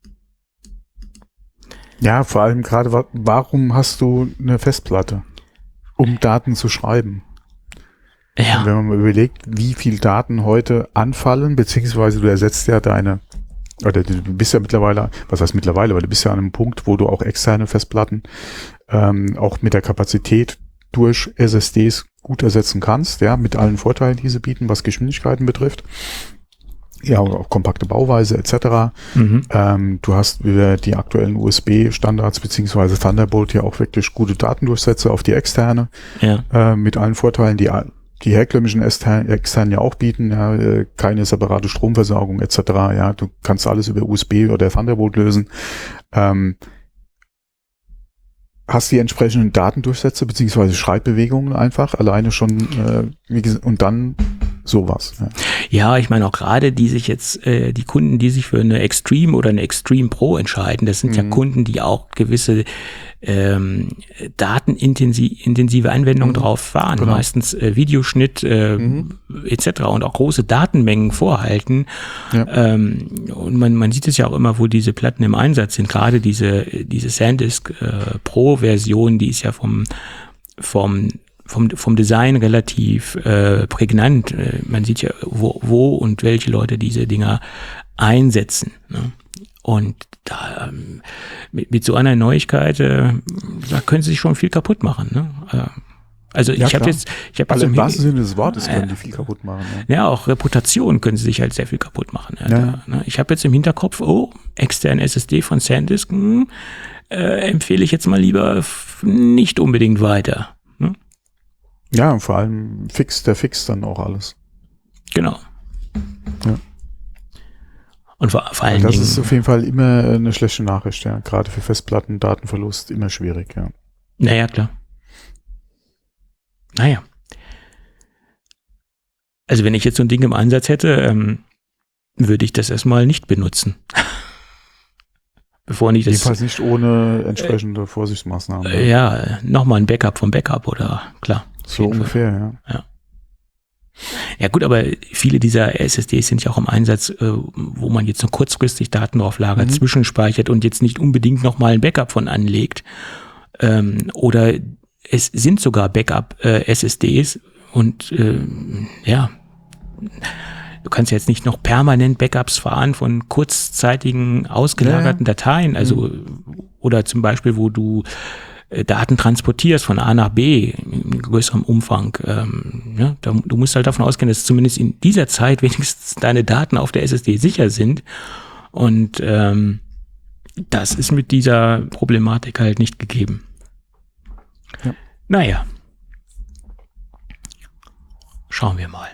Ja, vor allem gerade, warum hast du eine Festplatte? Um Daten zu schreiben. Ja. Und wenn man mal überlegt, wie viel Daten heute anfallen, beziehungsweise du ersetzt ja du bist ja mittlerweile, was heißt mittlerweile, aber du bist ja an einem Punkt, wo du auch externe Festplatten auch mit der Kapazität durch SSDs gut ersetzen kannst, ja, mit allen Vorteilen, die sie bieten, was Geschwindigkeiten betrifft. Ja, auch kompakte Bauweise etc. Du hast wieder die aktuellen USB-Standards beziehungsweise Thunderbolt ja auch wirklich gute Datendurchsätze auf die externe, mit allen Vorteilen, die herkömmlichen externen ja auch bieten, ja, keine separate Stromversorgung etc. Ja, du kannst alles über USB oder Thunderbolt lösen. Hast die entsprechenden Datendurchsätze beziehungsweise Schreibbewegungen einfach alleine schon und dann sowas. Ja, ich meine auch gerade die Kunden, die sich für eine Extreme oder eine Extreme Pro entscheiden, das sind ja Kunden, die auch gewisse datenintensive Anwendungen drauf fahren, genau. Meistens Videoschnitt etc. und auch große Datenmengen vorhalten. Ja. Und man sieht es ja auch immer, wo diese Platten im Einsatz sind. Gerade diese SanDisk Pro-Version, die ist ja vom Design relativ prägnant. Man sieht ja, wo und welche Leute diese Dinger einsetzen. Ne? Und da mit so einer Neuigkeit, da können sie sich schon viel kaputt machen. Ne? Also ja, ich habe im wahrsten Sinne des Wortes können die viel kaputt machen. Ja, auch Reputation können sie sich halt sehr viel kaputt machen. Ich habe jetzt im Hinterkopf, externe SSD von SanDisk, empfehle ich jetzt mal lieber nicht unbedingt weiter. Ne? Ja, und vor allem der fixt dann auch alles. Genau. Ja. Und vor allen das Dingen. ist auf jeden Fall immer eine schlechte Nachricht, ja. Gerade für Festplatten, Datenverlust, immer schwierig, ja. Naja, klar. Naja. Also wenn ich jetzt so ein Ding im Einsatz hätte, würde ich das erstmal nicht benutzen. Bevor nicht das. Jedenfalls nicht ohne entsprechende Vorsichtsmaßnahmen. Ja, nochmal ein Backup vom Backup oder klar. So ungefähr, ja. Ja gut, aber viele dieser SSDs sind ja auch im Einsatz, wo man jetzt nur kurzfristig Daten drauf lagert, zwischenspeichert und jetzt nicht unbedingt nochmal ein Backup von anlegt. Oder es sind sogar Backup-SSDs und du kannst jetzt nicht noch permanent Backups fahren von kurzzeitigen ausgelagerten Dateien, also oder zum Beispiel, wo du Daten transportierst von A nach B in größerem Umfang. Du musst halt davon ausgehen, dass zumindest in dieser Zeit wenigstens deine Daten auf der SSD sicher sind. Und das ist mit dieser Problematik halt nicht gegeben. Ja. Naja. Schauen wir mal.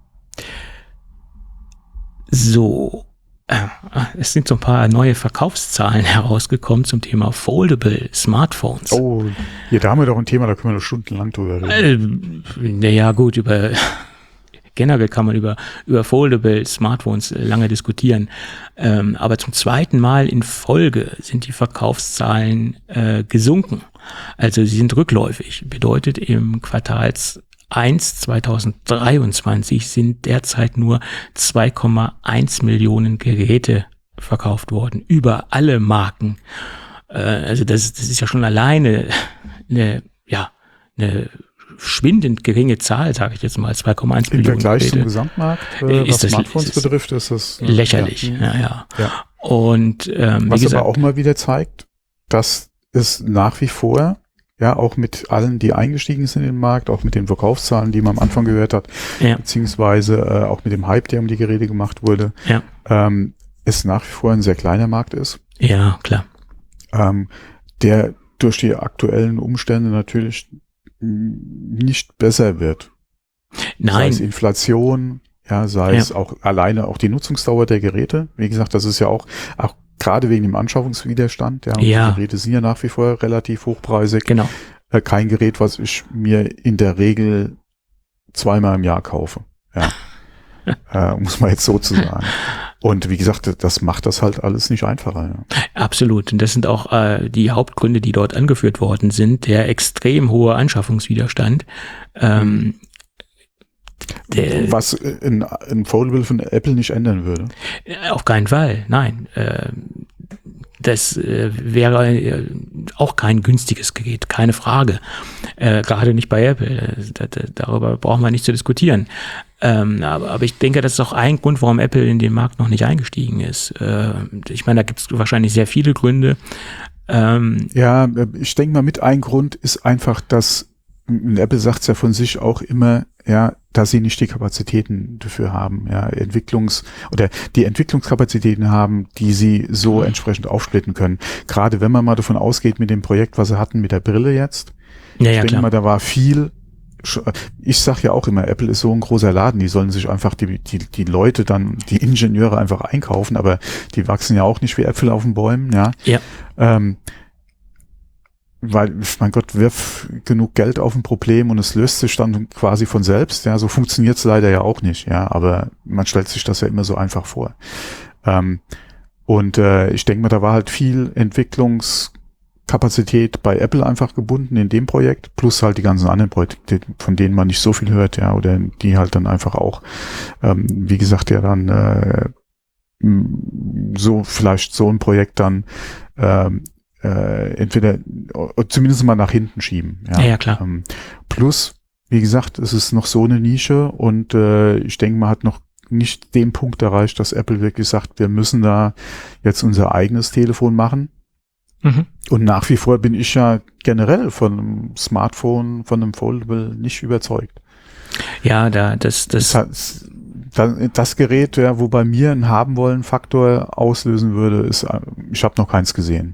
So. Es sind so ein paar neue Verkaufszahlen herausgekommen zum Thema Foldable Smartphones. Oh, da haben wir doch ein Thema, da können wir noch stundenlang drüber reden. Naja, gut, generell kann man über Foldable Smartphones lange diskutieren. Aber zum zweiten Mal in Folge sind die Verkaufszahlen gesunken. Also sie sind rückläufig. Bedeutet im 2023 sind derzeit nur 2,1 Millionen Geräte verkauft worden, über alle Marken. Also das ist ja schon alleine eine schwindend geringe Zahl, sage ich jetzt mal, 2,1 Millionen Im Vergleich Geräte. zum Gesamtmarkt, was Smartphones betrifft, ist das lächerlich. Ja. Und was aber auch mal wieder zeigt, dass es nach wie vor, ja, auch mit allen, die eingestiegen sind in den Markt, auch mit den Verkaufszahlen, die man am Anfang gehört hat, beziehungsweise auch mit dem Hype, der um die Geräte gemacht wurde, es nach wie vor ein sehr kleiner Markt ist. Ja, klar. Der durch die aktuellen Umstände natürlich nicht besser wird. Nein. Sei es Inflation, sei es auch alleine auch die Nutzungsdauer der Geräte. Wie gesagt, das ist ja auch gerade wegen dem Anschaffungswiderstand. Und die Geräte sind ja nach wie vor relativ hochpreisig. Genau. Kein Gerät, was ich mir in der Regel zweimal im Jahr kaufe. Muss man jetzt so zu sagen. Und wie gesagt, das macht das halt alles nicht einfacher. Ja. Absolut. Und das sind auch die Hauptgründe, die dort angeführt worden sind. Der extrem hohe Anschaffungswiderstand. Was ein Foldable von Apple nicht ändern würde. Auf keinen Fall, nein. Das wäre auch kein günstiges Gerät, keine Frage. Gerade nicht bei Apple. Darüber brauchen wir nicht zu diskutieren. Aber ich denke, das ist auch ein Grund, warum Apple in den Markt noch nicht eingestiegen ist. Ich meine, da gibt es wahrscheinlich sehr viele Gründe. Ich denke mal, mit ein Grund ist einfach, dass Apple sagt es ja von sich auch immer, dass sie nicht die Kapazitäten dafür haben, die Entwicklungskapazitäten haben, die sie so entsprechend aufsplitten können. Gerade wenn man mal davon ausgeht mit dem Projekt, was sie hatten mit der Brille jetzt. Ich denke mal, da war viel. Ich sag ja auch immer, Apple ist so ein großer Laden, die sollen sich einfach die Leute dann, die Ingenieure einfach einkaufen, aber die wachsen ja auch nicht wie Äpfel auf den Bäumen, weil, mein Gott, wirf genug Geld auf ein Problem und es löst sich dann quasi von selbst. So funktioniert es leider ja auch nicht. Aber man stellt sich das ja immer so einfach vor. Ich denke mal, da war halt viel Entwicklungskapazität bei Apple einfach gebunden in dem Projekt, plus halt die ganzen anderen Projekte, von denen man nicht so viel hört, oder die halt dann einfach auch, wie gesagt, dann so vielleicht so ein Projekt dann entweder zumindest mal nach hinten schieben. Ja, klar. Plus, wie gesagt, es ist noch so eine Nische und ich denke, man hat noch nicht den Punkt erreicht, dass Apple wirklich sagt, wir müssen da jetzt unser eigenes Telefon machen. Und nach wie vor bin ich ja generell von einem Smartphone, von einem Foldable nicht überzeugt. Ja, das Gerät, wo bei mir ein Haben-Wollen-Faktor auslösen würde, ist, ich habe noch keins gesehen.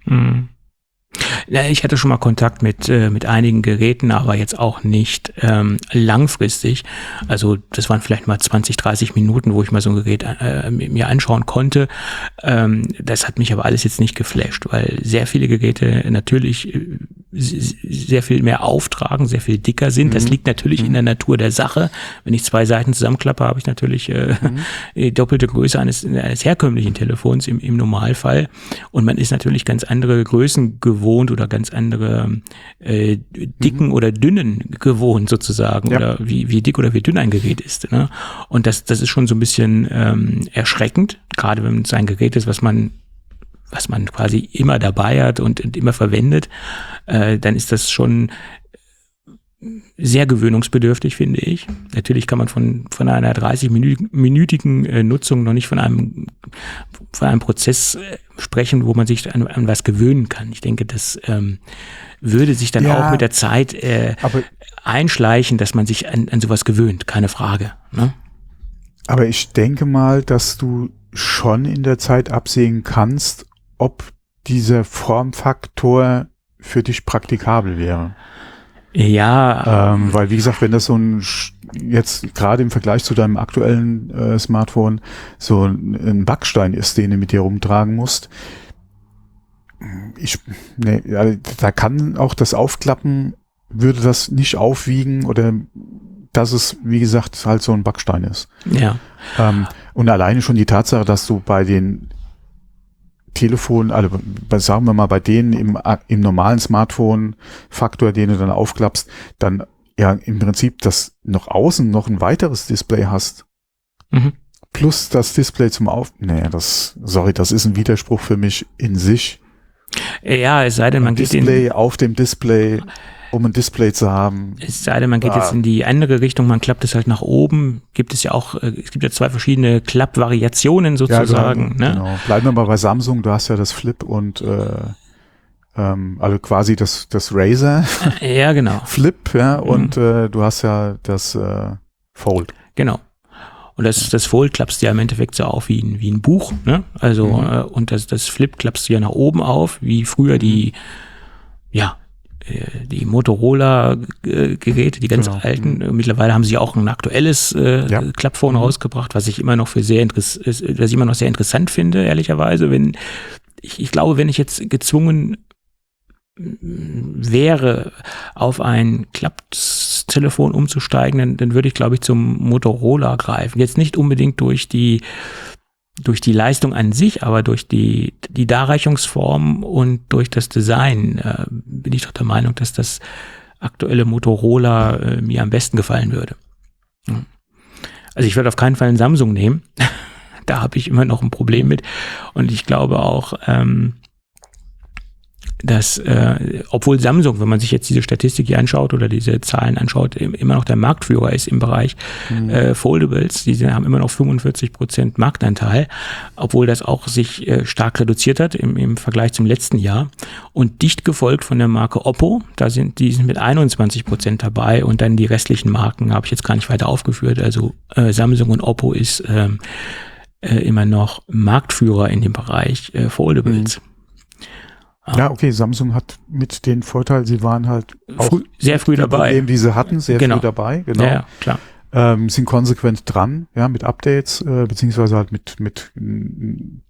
Ja, ich hatte schon mal Kontakt mit einigen Geräten, aber jetzt auch nicht langfristig. Also das waren vielleicht mal 20, 30 Minuten, wo ich mal so ein Gerät mir anschauen konnte. Das hat mich aber alles jetzt nicht geflasht, weil sehr viele Geräte natürlich sehr viel mehr auftragen, sehr viel dicker sind. Das liegt natürlich in der Natur der Sache. Wenn ich 2 Seiten zusammenklappe, habe ich natürlich die doppelte Größe eines herkömmlichen Telefons im Normalfall. Und man ist natürlich ganz andere Größen gewohnt oder ganz andere dicken oder dünnen gewohnt sozusagen, oder wie dick oder wie dünn ein Gerät ist. Ne? Und das ist schon so ein bisschen erschreckend, gerade wenn es ein Gerät ist, was man quasi immer dabei hat und immer verwendet, dann ist das schon sehr gewöhnungsbedürftig, finde ich. Natürlich kann man von einer 30-minütigen Nutzung noch nicht von einem Prozess sprechen, wo man sich an was gewöhnen kann. Ich denke, das würde sich dann auch mit der Zeit einschleichen, dass man sich an sowas gewöhnt, keine Frage. Ne? Aber ich denke mal, dass du schon in der Zeit absehen kannst, ob dieser Formfaktor für dich praktikabel wäre. Ja. Weil, wie gesagt, wenn das so jetzt gerade im Vergleich zu deinem aktuellen Smartphone so ein Backstein ist, den du mit dir rumtragen musst, da kann auch das Aufklappen, würde das nicht aufwiegen oder dass es, wie gesagt, halt so ein Backstein ist. Ja. Und alleine schon die Tatsache, dass du bei den Telefon, also sagen wir mal bei denen im normalen Smartphone-Faktor, den du dann aufklappst, dann ja im Prinzip das noch außen noch ein weiteres Display hast, plus das Display zum das ist ein Widerspruch für mich in sich. Ja, es sei denn, man geht Display auf dem Display, um ein Display zu haben. Es sei denn, man geht jetzt in die andere Richtung, man klappt es halt nach oben. Es gibt ja 2 verschiedene Klappvariationen sozusagen. Ja, genau. Bleiben wir mal bei Samsung, du hast ja das Flip und also quasi das Razer. Ja, genau. Flip, ja, und du hast ja das Fold. Genau. Und das Fold klappst du ja im Endeffekt so auf wie ein Buch, ne? Also, und das Flip klappst du ja nach oben auf, wie früher die Motorola-Geräte, die ganz alten. Mittlerweile haben sie auch ein aktuelles Klappphone rausgebracht, was ich immer noch sehr interessant finde, ehrlicherweise. Ich glaube, wenn ich jetzt gezwungen wäre, auf ein Klapptelefon umzusteigen, dann würde ich, glaube ich, zum Motorola greifen. Jetzt nicht unbedingt durch die Leistung an sich, aber durch die Darreichungsform und durch das Design bin ich doch der Meinung, dass das aktuelle Motorola mir am besten gefallen würde. Also ich würde auf keinen Fall einen Samsung nehmen. Da habe ich immer noch ein Problem mit. Und ich glaube auch, dass, obwohl Samsung, wenn man sich jetzt diese Statistik hier anschaut oder diese Zahlen anschaut, immer noch der Marktführer ist im Bereich Foldables. Die haben immer noch 45% Marktanteil, obwohl das auch sich stark reduziert hat im Vergleich zum letzten Jahr. Und dicht gefolgt von der Marke Oppo, die sind mit 21% dabei, und dann die restlichen Marken habe ich jetzt gar nicht weiter aufgeführt. Also Samsung und Oppo ist immer noch Marktführer in dem Bereich Foldables. Ja, okay, Samsung hat mit den Vorteil, sie waren halt auch sehr früh dabei. Problem, die sie hatten, sehr früh dabei, genau. Ja, klar. Sind konsequent dran, ja, mit Updates, beziehungsweise halt mit den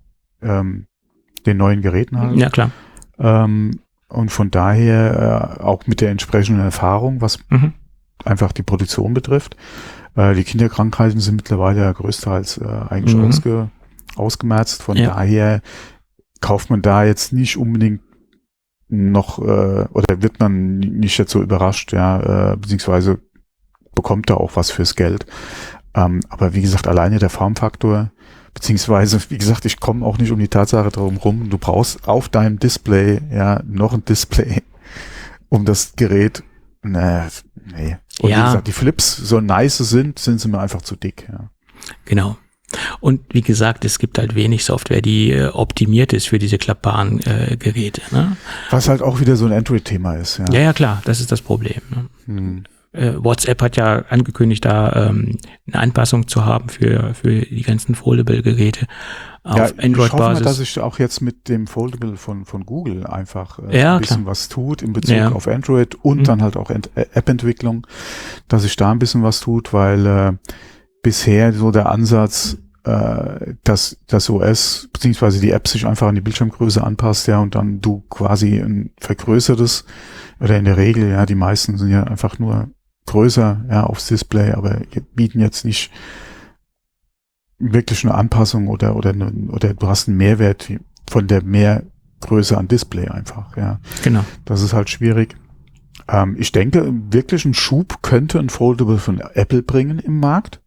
neuen Geräten halt. Ja, klar. Und von daher auch mit der entsprechenden Erfahrung, was einfach die Produktion betrifft. Die Kinderkrankheiten sind mittlerweile ja größtenteils eigentlich ausgemerzt, von daher kauft man da jetzt nicht unbedingt noch oder wird man nicht jetzt so überrascht, ja, beziehungsweise bekommt da auch was fürs Geld. Aber wie gesagt, alleine der Formfaktor, beziehungsweise, wie gesagt, ich komme auch nicht um die Tatsache drum rum, du brauchst auf deinem Display ja noch ein Display, um das Gerät, nee. Und wie gesagt, die Flips, so nice sind sie mir einfach zu dick, ja. Genau. Und wie gesagt, es gibt halt wenig Software, die optimiert ist für diese klappbaren Geräte. Ne? Was halt auch wieder so ein Android-Thema ist. Ja. Ja, klar, das ist das Problem. Ne? WhatsApp hat ja angekündigt, da eine Anpassung zu haben für die ganzen Foldable-Geräte auf Android-Basis. Ich hoffe mal, dass sich auch jetzt mit dem Foldable von Google einfach ein bisschen was tut in Bezug auf Android und dann halt auch App-Entwicklung, dass sich da ein bisschen was tut, weil bisher so der Ansatz, dass das OS beziehungsweise die App sich einfach an die Bildschirmgröße anpasst, ja, und dann du quasi ein vergrößertes, oder in der Regel, ja, die meisten sind ja einfach nur größer, ja, aufs Display, aber bieten jetzt nicht wirklich eine Anpassung oder du hast einen Mehrwert von der Mehrgröße an Display einfach, ja. Genau. Das ist halt schwierig. Ich denke, wirklich einen Schub könnte ein Foldable von Apple bringen im Markt.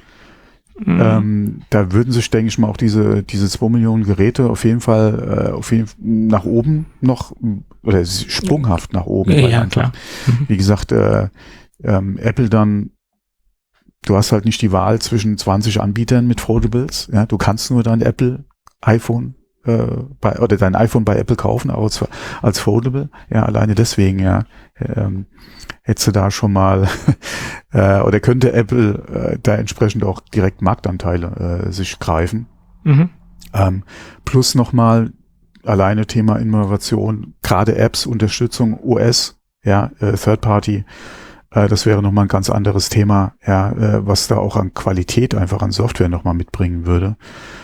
Da würden sich, denke ich mal, auch diese 2 Millionen Geräte auf jeden Fall nach oben noch, oder sprunghaft nach oben. Ja, klar. Wie gesagt, Apple dann, du hast halt nicht die Wahl zwischen 20 Anbietern mit Foldables. Ja, du kannst nur dein iPhone dein iPhone bei Apple kaufen, aber als Foldable. Ja, alleine deswegen, ja. Hättest du da schon mal oder könnte Apple da entsprechend auch direkt Marktanteile sich greifen. Plus nochmal alleine Thema Innovation, gerade Apps, Unterstützung, OS, ja, Third Party, das wäre nochmal ein ganz anderes Thema, ja, was da auch an Qualität einfach an Software nochmal mitbringen würde.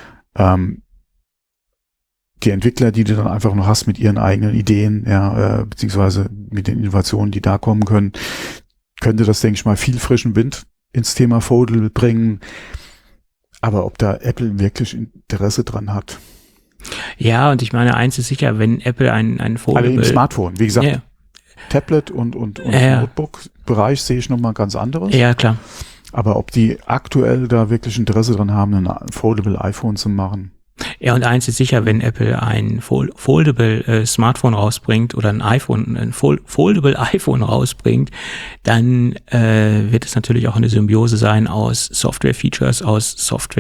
Die Entwickler, die du dann einfach noch hast mit ihren eigenen Ideen, ja, beziehungsweise mit den Innovationen, die da kommen können, könnte das, denke ich mal, viel frischen Wind ins Thema Foldable bringen. Aber ob da Apple wirklich Interesse dran hat? Ja, und ich meine, eins ist sicher, wenn Apple ein Foldable... Alle im Smartphone, wie gesagt. Yeah. Tablet und Notebook-Bereich sehe ich nochmal ganz anderes. Ja, klar. Aber ob die aktuell da wirklich Interesse dran haben, ein Foldable iPhone zu machen? Ja, und eins ist sicher, wenn Apple ein Foldable Smartphone rausbringt oder ein Foldable iPhone rausbringt, dann wird es natürlich auch eine Symbiose sein aus Software-Features, aus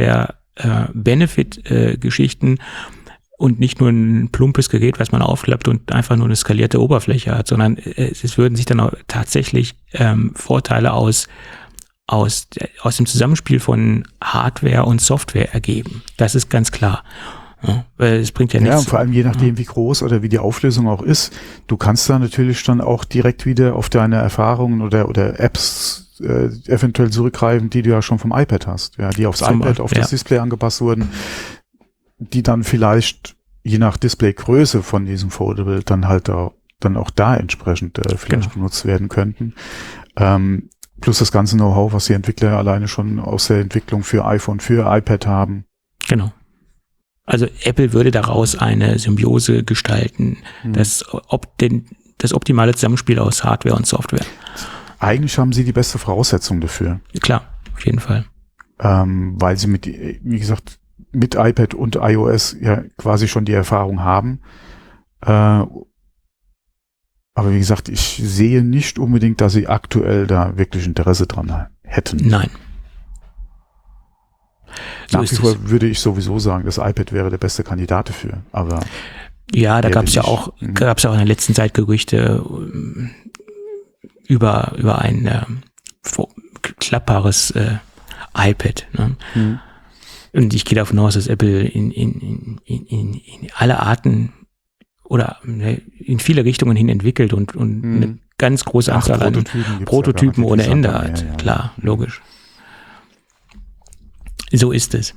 Software-Benefit-Geschichten und nicht nur ein plumpes Gerät, was man aufklappt und einfach nur eine skalierte Oberfläche hat, sondern es würden sich dann auch tatsächlich Vorteile aus dem Zusammenspiel von Hardware und Software ergeben. Das ist ganz klar. Ja, weil es bringt ja nichts. Ja, und vor allem je nachdem, wie groß oder wie die Auflösung auch ist, du kannst da natürlich dann auch direkt wieder auf deine Erfahrungen oder Apps eventuell zurückgreifen, die du ja schon vom iPad hast, ja, die aufs iPad, auf das Display angepasst wurden, die dann vielleicht je nach Displaygröße von diesem Foldable dann halt auch da entsprechend vielleicht benutzt werden könnten. Plus das ganze Know-how, was die Entwickler alleine schon aus der Entwicklung für iPhone, für iPad haben. Genau. Also Apple würde daraus eine Symbiose gestalten, das optimale Zusammenspiel aus Hardware und Software. Eigentlich haben sie die beste Voraussetzung dafür. Klar, auf jeden Fall. Weil sie wie gesagt, mit iPad und iOS ja quasi schon die Erfahrung haben. Aber wie gesagt, ich sehe nicht unbedingt, dass sie aktuell da wirklich Interesse dran hätten. Nein. Nach wie vor würde ich sowieso sagen, das iPad wäre der beste Kandidat dafür. Aber ja, da gab es ja auch in der letzten Zeit Gerüchte über ein klappbares iPad. Ne? Und ich gehe davon aus, dass Apple in alle Arten oder in viele Richtungen hin entwickelt und eine ganz große Anzahl an Prototypen ohne Ende hat. Ja. Klar, logisch. So ist es.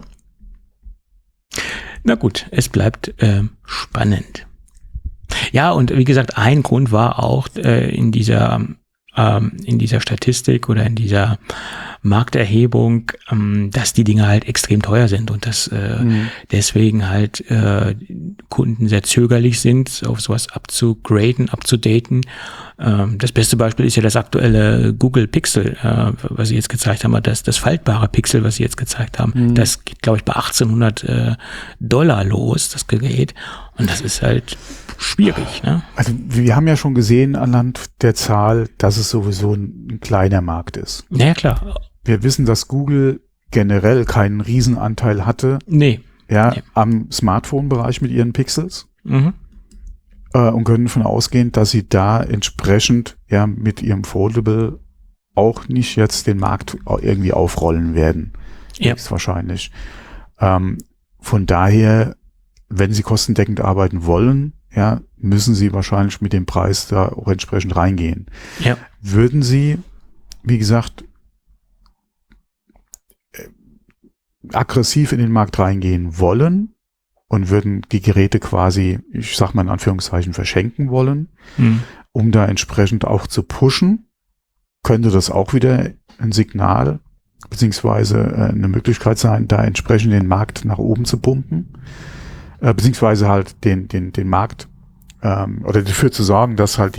Na gut, es bleibt spannend. Ja, und wie gesagt, ein Grund war auch in dieser Statistik oder in dieser Markterhebung, dass die Dinge halt extrem teuer sind und dass deswegen halt Kunden sehr zögerlich sind, auf sowas abzugraden, abzudaten. Das beste Beispiel ist ja das aktuelle Google Pixel, was sie jetzt gezeigt haben, das faltbare Pixel, was sie jetzt gezeigt haben. Das geht, glaube ich, bei $1.800 los, das Gerät. Und das ist halt schwierig, ne? Also wir haben ja schon gesehen anhand der Zahl, dass es sowieso ein kleiner Markt ist. Ja, klar. Wir wissen, dass Google generell keinen Riesenanteil hatte. Nee. Am Smartphone-Bereich mit ihren Pixels. Und können davon ausgehen, dass sie da entsprechend mit ihrem Foldable auch nicht jetzt den Markt irgendwie aufrollen werden. Ja. Ist wahrscheinlich. Von daher, wenn sie kostendeckend arbeiten wollen, müssen sie wahrscheinlich mit dem Preis da auch entsprechend reingehen. Ja. Würden sie, wie gesagt, aggressiv in den Markt reingehen wollen und würden die Geräte quasi, ich sag mal in Anführungszeichen, verschenken wollen, um da entsprechend auch zu pushen, könnte das auch wieder ein Signal beziehungsweise eine Möglichkeit sein, da entsprechend den Markt nach oben zu pumpen, beziehungsweise halt den Markt oder dafür zu sorgen, dass halt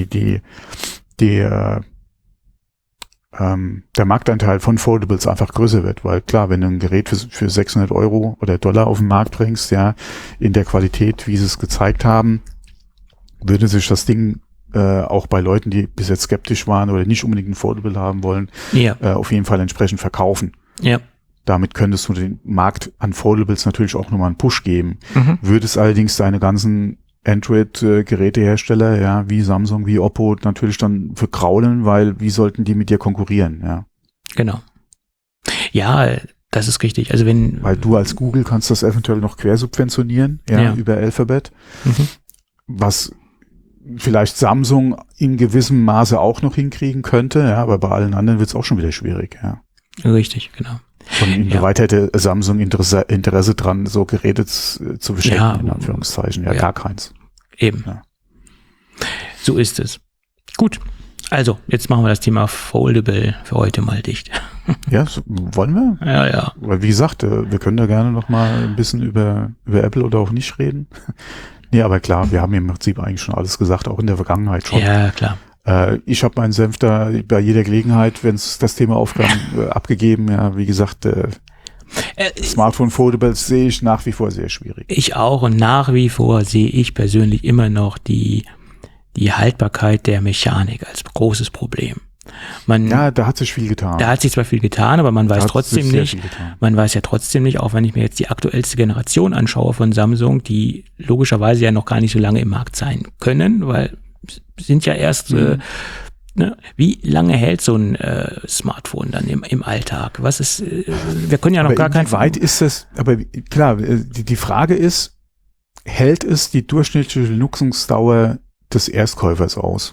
der Marktanteil von Foldables einfach größer wird, weil klar, wenn du ein Gerät für $600 oder $600 auf den Markt bringst, in der Qualität, wie sie es gezeigt haben, würde sich das Ding auch bei Leuten, die bis jetzt skeptisch waren oder nicht unbedingt ein Foldable haben wollen, auf jeden Fall entsprechend verkaufen. Ja. Damit könntest du den Markt an Foldables natürlich auch nochmal einen Push geben. Würde es allerdings deine ganzen Android-Gerätehersteller, wie Samsung, wie Oppo, natürlich dann verkraulen, weil wie sollten die mit dir konkurrieren, Genau. Ja, das ist richtig. Also weil du als Google kannst das eventuell noch quersubventionieren, über Alphabet, was vielleicht Samsung in gewissem Maße auch noch hinkriegen könnte, aber bei allen anderen wird es auch schon wieder schwierig, Richtig, genau. Und inwieweit hätte Samsung Interesse dran, so Geräte zu beschenken, in Anführungszeichen? Gar keins. Eben. Ja. So ist es. Gut. Also, jetzt machen wir das Thema Foldable für heute mal dicht. Ja, wollen wir? Ja. Weil, wie gesagt, wir können da gerne noch mal ein bisschen über Apple oder auch nicht reden. Nee, aber klar, wir haben im Prinzip eigentlich schon alles gesagt, auch in der Vergangenheit schon. Ja, klar. Ich habe meinen Senf da bei jeder Gelegenheit, wenn es das Thema aufkam, abgegeben. Ja, wie gesagt, Smartphone-Foldables sehe ich nach wie vor sehr schwierig. Ich auch, und nach wie vor sehe ich persönlich immer noch die Haltbarkeit der Mechanik als großes Problem. Ja, da hat sich viel getan. Da hat sich zwar viel getan, aber man weiß trotzdem nicht, man weiß ja trotzdem nicht, auch wenn ich mir jetzt die aktuellste Generation anschaue von Samsung, die logischerweise ja noch gar nicht so lange im Markt sein können, weil sind ja erst, wie lange hält so ein Smartphone dann im Alltag? Was ist, wir können ja noch gar kein... Wie weit ist das, aber klar, die Frage ist, hält es die durchschnittliche Nutzungsdauer des Erstkäufers aus?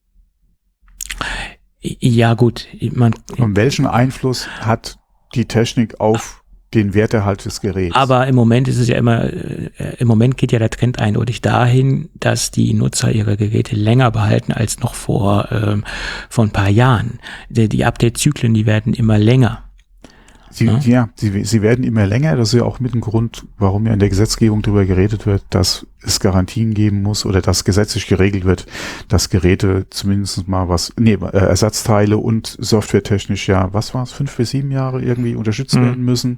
Ja, gut. Und welchen Einfluss hat die Technik auf den Werterhalt des Geräts? Aber im Moment ist es ja immer, im Moment geht ja der Trend eindeutig dahin, dass die Nutzer ihre Geräte länger behalten als noch vor ein paar Jahren. Die Update-Zyklen, die werden immer länger. Sie werden immer länger. Das ist ja auch mit dem Grund, warum ja in der Gesetzgebung darüber geredet wird, dass es Garantien geben muss oder dass gesetzlich geregelt wird, dass Geräte zumindest mal Ersatzteile und softwaretechnisch 5 bis 7 Jahre irgendwie unterstützt werden müssen.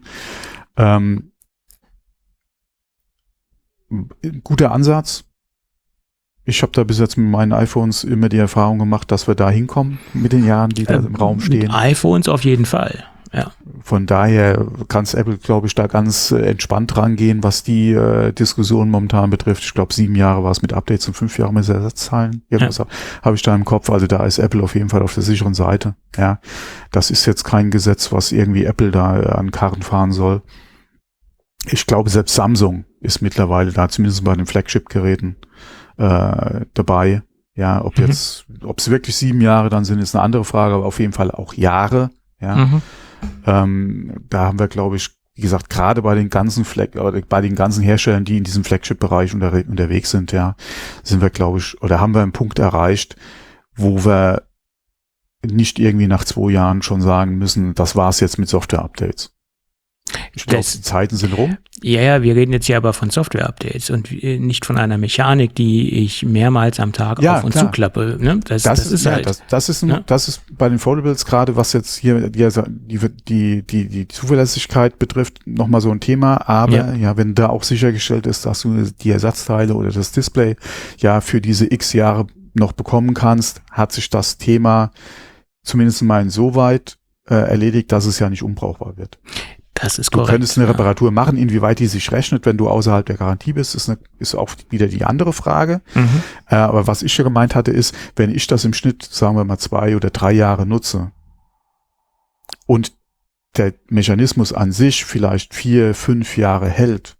Guter Ansatz. Ich habe da bis jetzt mit meinen iPhones immer die Erfahrung gemacht, dass wir da hinkommen mit den Jahren, die da im Raum stehen. Mit iPhones auf jeden Fall. Ja. Von daher kann Apple, glaube ich, da ganz entspannt rangehen, was die Diskussion momentan betrifft. Ich glaube, 7 Jahre war es mit Updates und 5 Jahre mit Ersatzteilen. Irgendwas habe ich da im Kopf. Also da ist Apple auf jeden Fall auf der sicheren Seite. Ja, das ist jetzt kein Gesetz, was irgendwie Apple da an Karren fahren soll. Ich glaube, selbst Samsung ist mittlerweile da, zumindest bei den Flagship-Geräten dabei. Ja, ob es wirklich 7 Jahre dann sind, ist eine andere Frage, aber auf jeden Fall auch Jahre. Ja. Da haben wir, glaube ich, wie gesagt, gerade bei den ganzen Herstellern, die in diesem Flagship-Bereich unterwegs sind, sind wir, glaube ich, oder haben wir einen Punkt erreicht, wo wir nicht irgendwie nach 2 Jahren schon sagen müssen, das war's jetzt mit Software-Updates. Ich glaube, die Zeiten sind rum. Ja, wir reden jetzt ja aber von Software-Updates und nicht von einer Mechanik, die ich mehrmals am Tag auf und zuklappe. Ne? Das ist bei den Foldables gerade, was jetzt hier die Zuverlässigkeit betrifft, nochmal so ein Thema. Aber wenn da auch sichergestellt ist, dass du die Ersatzteile oder das Display für diese X Jahre noch bekommen kannst, hat sich das Thema zumindest mal insoweit erledigt, dass es ja nicht unbrauchbar wird. Das ist korrekt. Du könntest eine Reparatur machen, inwieweit die sich rechnet, wenn du außerhalb der Garantie bist, ist auch wieder die andere Frage. Aber was ich ja gemeint hatte, ist, wenn ich das im Schnitt, sagen wir mal 2 oder 3 Jahre nutze und der Mechanismus an sich vielleicht 4, 5 Jahre hält,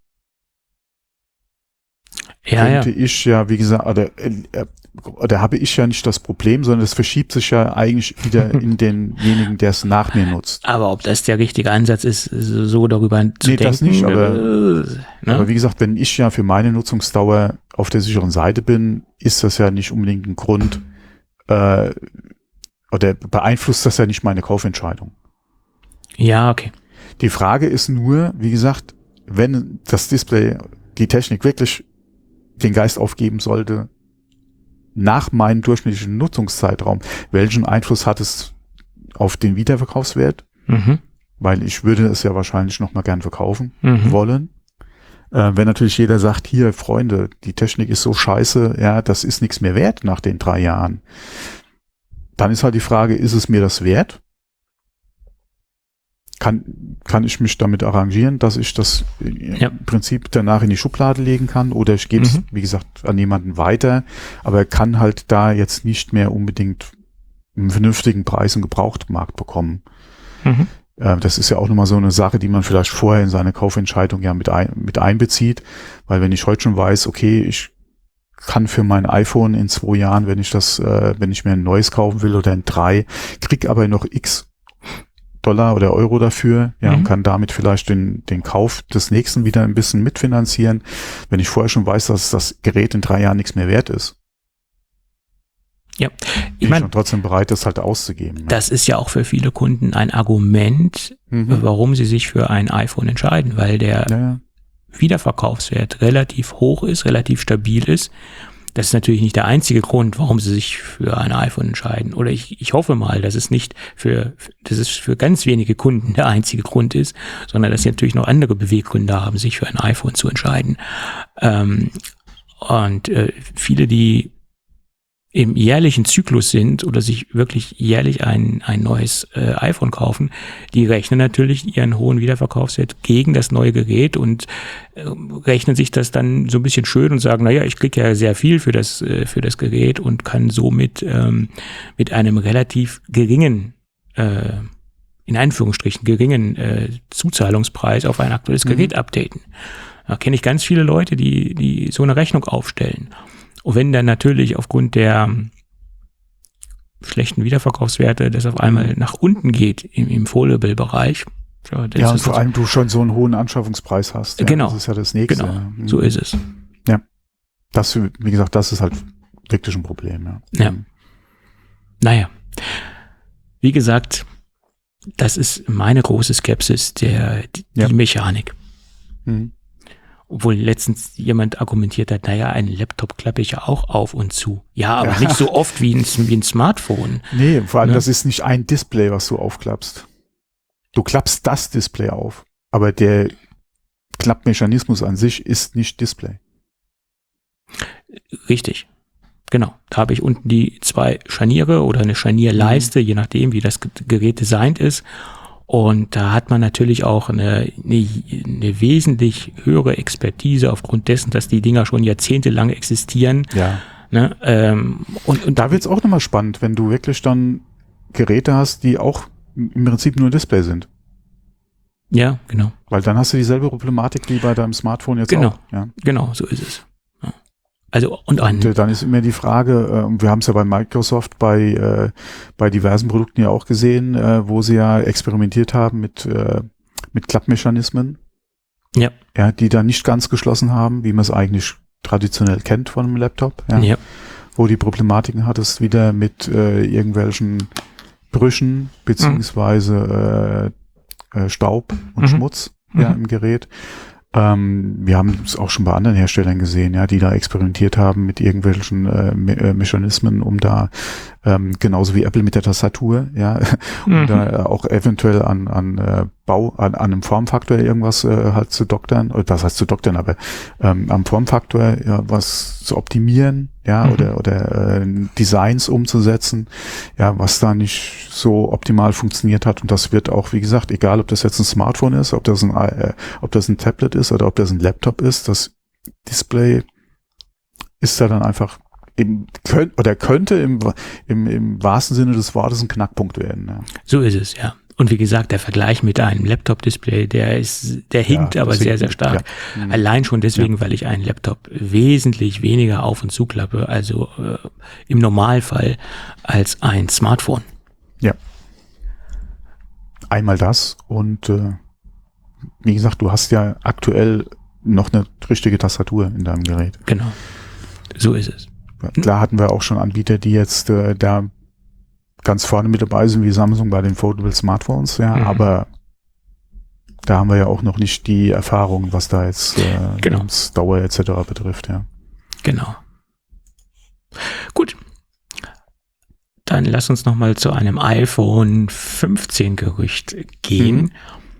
könnte ich wie gesagt, oder habe ich ja nicht das Problem, sondern es verschiebt sich ja eigentlich wieder in denjenigen, der es nach mir nutzt. Aber ob das der richtige Ansatz ist, so darüber zu denken? Das nicht, aber wie gesagt, wenn ich für meine Nutzungsdauer auf der sicheren Seite bin, ist das ja nicht unbedingt ein Grund, oder beeinflusst das ja nicht meine Kaufentscheidung. Ja, okay. Die Frage ist nur, wie gesagt, wenn das Display, die Technik wirklich den Geist aufgeben sollte, nach meinem durchschnittlichen Nutzungszeitraum, welchen Einfluss hat es auf den Wiederverkaufswert? Weil ich würde es ja wahrscheinlich noch mal gern verkaufen wollen. Wenn natürlich jeder sagt, hier, Freunde, die Technik ist so scheiße, das ist nichts mehr wert nach den 3 Jahren. Dann ist halt die Frage, ist es mir das wert? Kann ich mich damit arrangieren, dass ich das im Prinzip danach in die Schublade legen kann, oder ich gebe es, wie gesagt, an jemanden weiter, aber kann halt da jetzt nicht mehr unbedingt einen vernünftigen Preis im Gebrauchtmarkt bekommen. Das ist ja auch nochmal so eine Sache, die man vielleicht vorher in seine Kaufentscheidung mit einbezieht, weil wenn ich heute schon weiß, okay, ich kann für mein iPhone in 2 Jahren, wenn ich mir ein neues kaufen will oder ein 3, krieg aber noch X $, oder Euro dafür, und kann damit vielleicht den Kauf des nächsten wieder ein bisschen mitfinanzieren, wenn ich vorher schon weiß, dass das Gerät in 3 Jahren nichts mehr wert ist. Ja, ich bin schon trotzdem bereit, das halt auszugeben. Ne? Das ist ja auch für viele Kunden ein Argument, warum sie sich für ein iPhone entscheiden, weil der Wiederverkaufswert relativ hoch ist, relativ stabil ist. Das ist natürlich nicht der einzige Grund, warum sie sich für ein iPhone entscheiden. Oder ich hoffe mal, dass es für ganz wenige Kunden der einzige Grund ist, sondern dass sie natürlich noch andere Beweggründe haben, sich für ein iPhone zu entscheiden. Viele, die im jährlichen Zyklus sind oder sich wirklich jährlich ein neues iPhone kaufen, die rechnen natürlich ihren hohen Wiederverkaufswert gegen das neue Gerät und rechnen sich das dann so ein bisschen schön und sagen, naja, ich kriege ja sehr viel für das Gerät und kann somit mit einem relativ geringen, in Anführungsstrichen geringen Zuzahlungspreis auf ein aktuelles Gerät updaten. Da kenne ich ganz viele Leute, die so eine Rechnung aufstellen. Und wenn dann natürlich aufgrund der schlechten Wiederverkaufswerte das auf einmal nach unten geht im Foldable-Bereich. Ja, und vor allem du schon so einen hohen Anschaffungspreis hast. Ja, genau. Das ist ja das Nächste. Genau, so ist es. Ja, das, wie gesagt, das ist halt wirklich ein Problem. Ja. Naja, wie gesagt, das ist meine große Skepsis, die Mechanik. Mhm. Obwohl letztens jemand argumentiert hat, naja, einen Laptop klappe ich ja auch auf und zu. Ja, aber nicht so oft wie ein Smartphone. Nee, vor allem, das ist nicht ein Display, was du aufklappst. Du klappst das Display auf, aber der Klappmechanismus an sich ist nicht Display. Richtig, genau. Da habe ich unten die 2 Scharniere oder eine Scharnierleiste, je nachdem, wie das Gerät designt ist. Und da hat man natürlich auch eine wesentlich höhere Expertise aufgrund dessen, dass die Dinger schon jahrzehntelang existieren. Ja. Ne? Und da wird es auch nochmal spannend, wenn du wirklich dann Geräte hast, die auch im Prinzip nur Display sind. Ja, genau. Weil dann hast du dieselbe Problematik wie bei deinem Smartphone jetzt auch. Ja. Genau, so ist es. Ja. Also und dann ist immer die Frage, wir haben es ja bei Microsoft bei diversen Produkten ja auch gesehen, wo sie ja experimentiert haben mit Klappmechanismen, ja, die da nicht ganz geschlossen haben, wie man es eigentlich traditionell kennt von einem Laptop, ja. Wo die Problematiken hattest wieder mit irgendwelchen Brüchen beziehungsweise Staub und Schmutz im Gerät. Wir haben es auch schon bei anderen Herstellern gesehen, ja, die da experimentiert haben mit irgendwelchen Mechanismen, um da genauso wie Apple mit der Tastatur, ja, um da auch eventuell an einem Formfaktor irgendwas halt zu doktern, oder was heißt zu doktern, aber am Formfaktor ja was zu optimieren, ja, oder Designs umzusetzen, ja, was da nicht so optimal funktioniert hat. Und das wird auch, wie gesagt, egal ob das jetzt ein Smartphone ist, ob das ein Tablet ist oder ob das ein Laptop ist, das Display ist da dann einfach könnte im wahrsten Sinne des Wortes ein Knackpunkt werden. Ja. So ist es, ja. Und wie gesagt, der Vergleich mit einem Laptop-Display, der hinkt aber sehr, sehr stark. Ja. Allein schon deswegen, weil ich einen Laptop wesentlich weniger auf- und zuklappe, also im Normalfall, als ein Smartphone. Ja. Einmal das und wie gesagt, du hast ja aktuell noch eine richtige Tastatur in deinem Gerät. Genau, so ist es. Klar hatten wir auch schon Anbieter, die jetzt da ganz vorne mit dabei sind, wie Samsung bei den Foldable Smartphones, ja, aber da haben wir ja auch noch nicht die Erfahrung, was da jetzt Dauer etc. betrifft, ja. Genau. Gut. Dann lass uns nochmal zu einem iPhone 15 Gerücht gehen.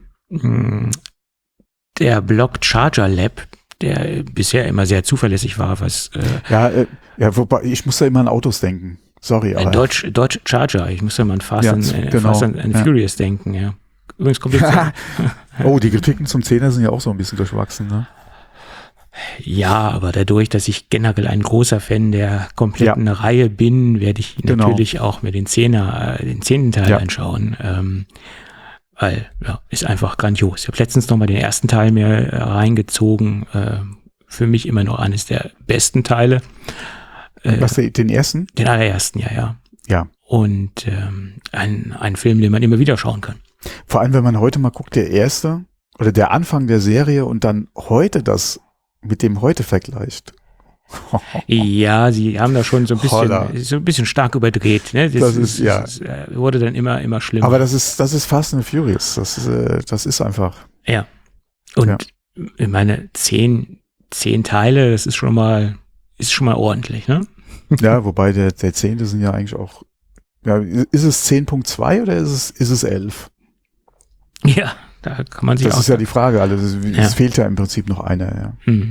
Der Blog Charger Lab, der bisher immer sehr zuverlässig war, was wobei ich muss da immer an Autos denken. Sorry, aber Dodge Charger. Ich muss da mal an Fast and Furious denken, ja. Übrigens kommt jetzt oh, die Kritiken zum 10er sind ja auch so ein bisschen durchwachsen, ne? Ja, aber dadurch, dass ich generell ein großer Fan der kompletten Reihe bin, werde ich natürlich auch mir den 10. Teil anschauen. Weil, ist einfach grandios. Ich habe letztens noch mal den ersten Teil mir reingezogen. Für mich immer noch eines der besten Teile. Was, den ersten? Den allerersten, ja. Ja. Und ein Film, den man immer wieder schauen kann. Vor allem, wenn man heute mal guckt, der erste oder der Anfang der Serie und dann heute das mit dem heute vergleicht. Ja, sie haben da schon so ein bisschen stark überdreht. Ne? Das wurde dann immer schlimmer. Aber das ist Fast and Furious. Das ist einfach. Ja. Und ich meine, 10 Teile, das ist schon mal ordentlich, ne? Ja, wobei der 10. sind ja eigentlich auch, ja, ist es 10.2 oder ist es 11? Ja, da kann man sich Das auch ist ja die Frage, also es fehlt ja im Prinzip noch einer, ja.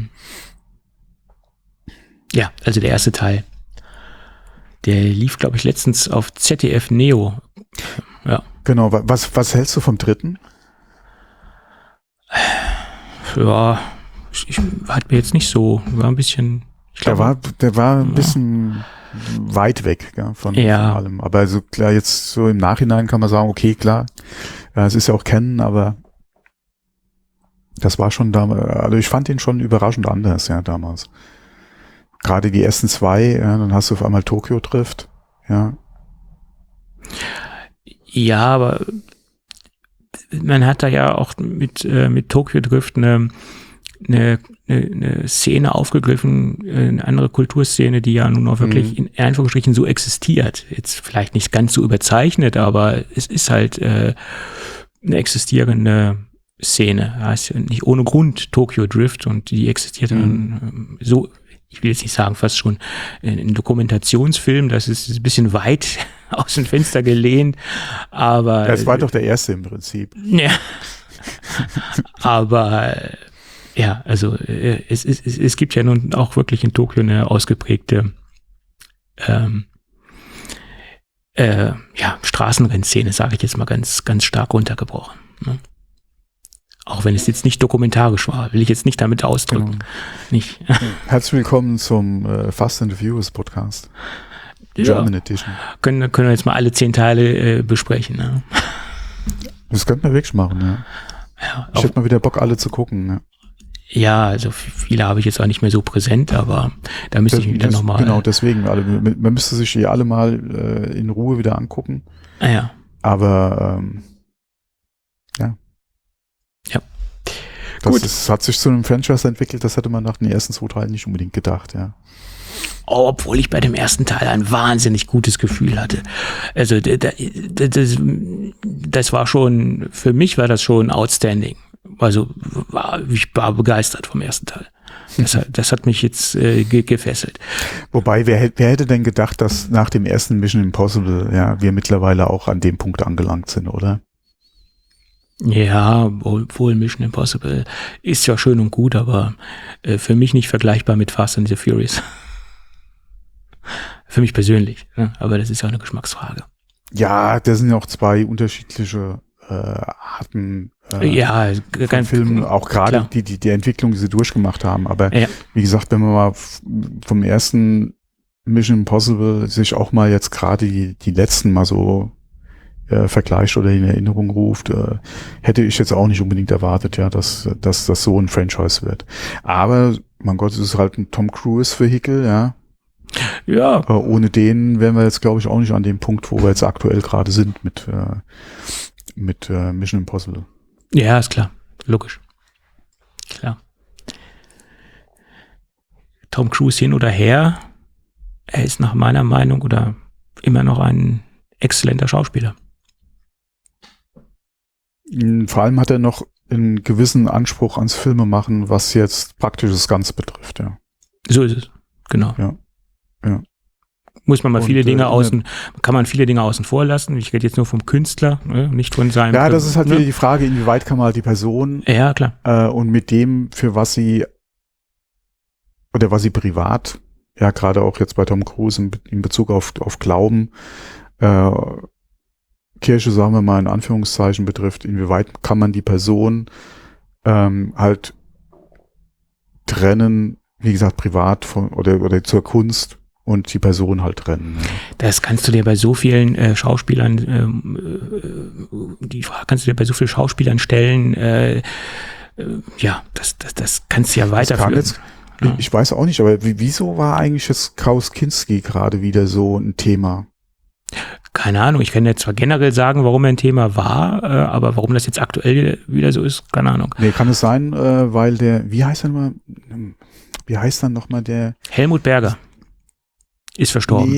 Ja, also der erste Teil. Der lief, glaube ich, letztens auf ZDF Neo. Ja. Genau, was hältst du vom 3.? Ja, hat mir jetzt nicht so, war ein bisschen, ich glaube, der war ein bisschen weit weg, ja, von allem. Aber also klar, jetzt so im Nachhinein kann man sagen, okay, klar, es ist ja auch Canon, aber das war schon damals, also ich fand ihn schon überraschend anders, ja, damals. Gerade die ersten 2, ja, dann hast du auf einmal Tokyo Drift, ja. Ja, aber man hat da ja auch mit Tokyo Drift eine Szene aufgegriffen, eine andere Kulturszene, die ja nun auch wirklich in Anführungsstrichen so existiert. Jetzt vielleicht nicht ganz so überzeichnet, aber es ist halt eine existierende Szene. Heißt ja nicht ohne Grund Tokyo Drift, und die existiert dann so, ich will jetzt nicht sagen, fast schon ein Dokumentationsfilm, das ist ein bisschen weit aus dem Fenster gelehnt, aber... Es war doch der erste im Prinzip. Ja, aber ja, also es gibt ja nun auch wirklich in Tokio eine ausgeprägte Straßenrennszene, sage ich jetzt mal ganz, ganz stark runtergebrochen. Ne? Auch wenn es jetzt nicht dokumentarisch war, will ich jetzt nicht damit ausdrücken. Genau. Nicht. Herzlich willkommen zum Fast and the Furious Podcast. German Edition. Können wir jetzt mal alle 10 Teile besprechen. Ne? Das könnten wir wirklich machen, ja. Ich hätte mal wieder Bock, alle zu gucken. Ja. Ja, also viele habe ich jetzt auch nicht mehr so präsent, aber da müsste ich wieder nochmal... Genau, deswegen. Man müsste sich die alle mal in Ruhe wieder angucken. Ja. Aber ja. Ja. Das hat sich zu einem Franchise entwickelt, das hätte man nach den ersten 2 Teilen nicht unbedingt gedacht, ja. Obwohl ich bei dem ersten Teil ein wahnsinnig gutes Gefühl hatte. Also das war schon, für mich war das schon outstanding. Also ich war begeistert vom ersten Teil. Das hat mich jetzt gefesselt. Wobei, wer hätte denn gedacht, dass nach dem ersten Mission Impossible, ja, wir mittlerweile auch an dem Punkt angelangt sind, oder? Ja, wohl Mission Impossible ist ja schön und gut, aber für mich nicht vergleichbar mit Fast and the Furious. Für mich persönlich, ne? Aber das ist ja eine Geschmacksfrage. Ja, das sind ja auch 2 unterschiedliche Arten von Filmen, auch gerade die Entwicklung, die sie durchgemacht haben. Aber wie gesagt, wenn man mal vom ersten Mission Impossible sich auch mal jetzt gerade die letzten mal so vergleicht oder in Erinnerung ruft, hätte ich jetzt auch nicht unbedingt erwartet, ja, dass das so ein Franchise wird. Aber, mein Gott, es ist halt ein Tom Cruise-Vehikel, ja. Ja. Ohne den wären wir jetzt, glaube ich, auch nicht an dem Punkt, wo wir jetzt aktuell gerade sind mit Mission Impossible. Ja, ist klar. Logisch. Klar. Tom Cruise hin oder her, er ist nach meiner Meinung oder immer noch ein exzellenter Schauspieler. Vor allem hat er noch einen gewissen Anspruch ans Filmemachen, was jetzt praktisches Ganze betrifft, ja. So ist es. Genau. Ja. Muss man mal kann man viele Dinge außen vor lassen. Ich rede jetzt nur vom Künstler, ne? Nicht von seinem... Ja, das ist halt wieder die Frage, inwieweit kann man halt die Person und mit dem, für was sie oder was sie privat, ja, gerade auch jetzt bei Tom Cruise in Bezug auf Glauben, Kirche, sagen wir mal in Anführungszeichen, betrifft, inwieweit kann man die Person halt trennen, wie gesagt, privat oder zur Kunst und die Person halt trennen. Ja. Das kannst du dir bei so vielen Schauspielern, stellen. Das kannst du ja weiterführen. Ich weiß auch nicht, aber wieso war eigentlich jetzt Klaus Kinski gerade wieder so ein Thema? Keine Ahnung, ich kann jetzt zwar generell sagen, warum er ein Thema war, aber warum das jetzt aktuell wieder so ist, keine Ahnung. Nee, kann es sein, weil wie heißt dann nochmal der? Helmut Berger ist verstorben.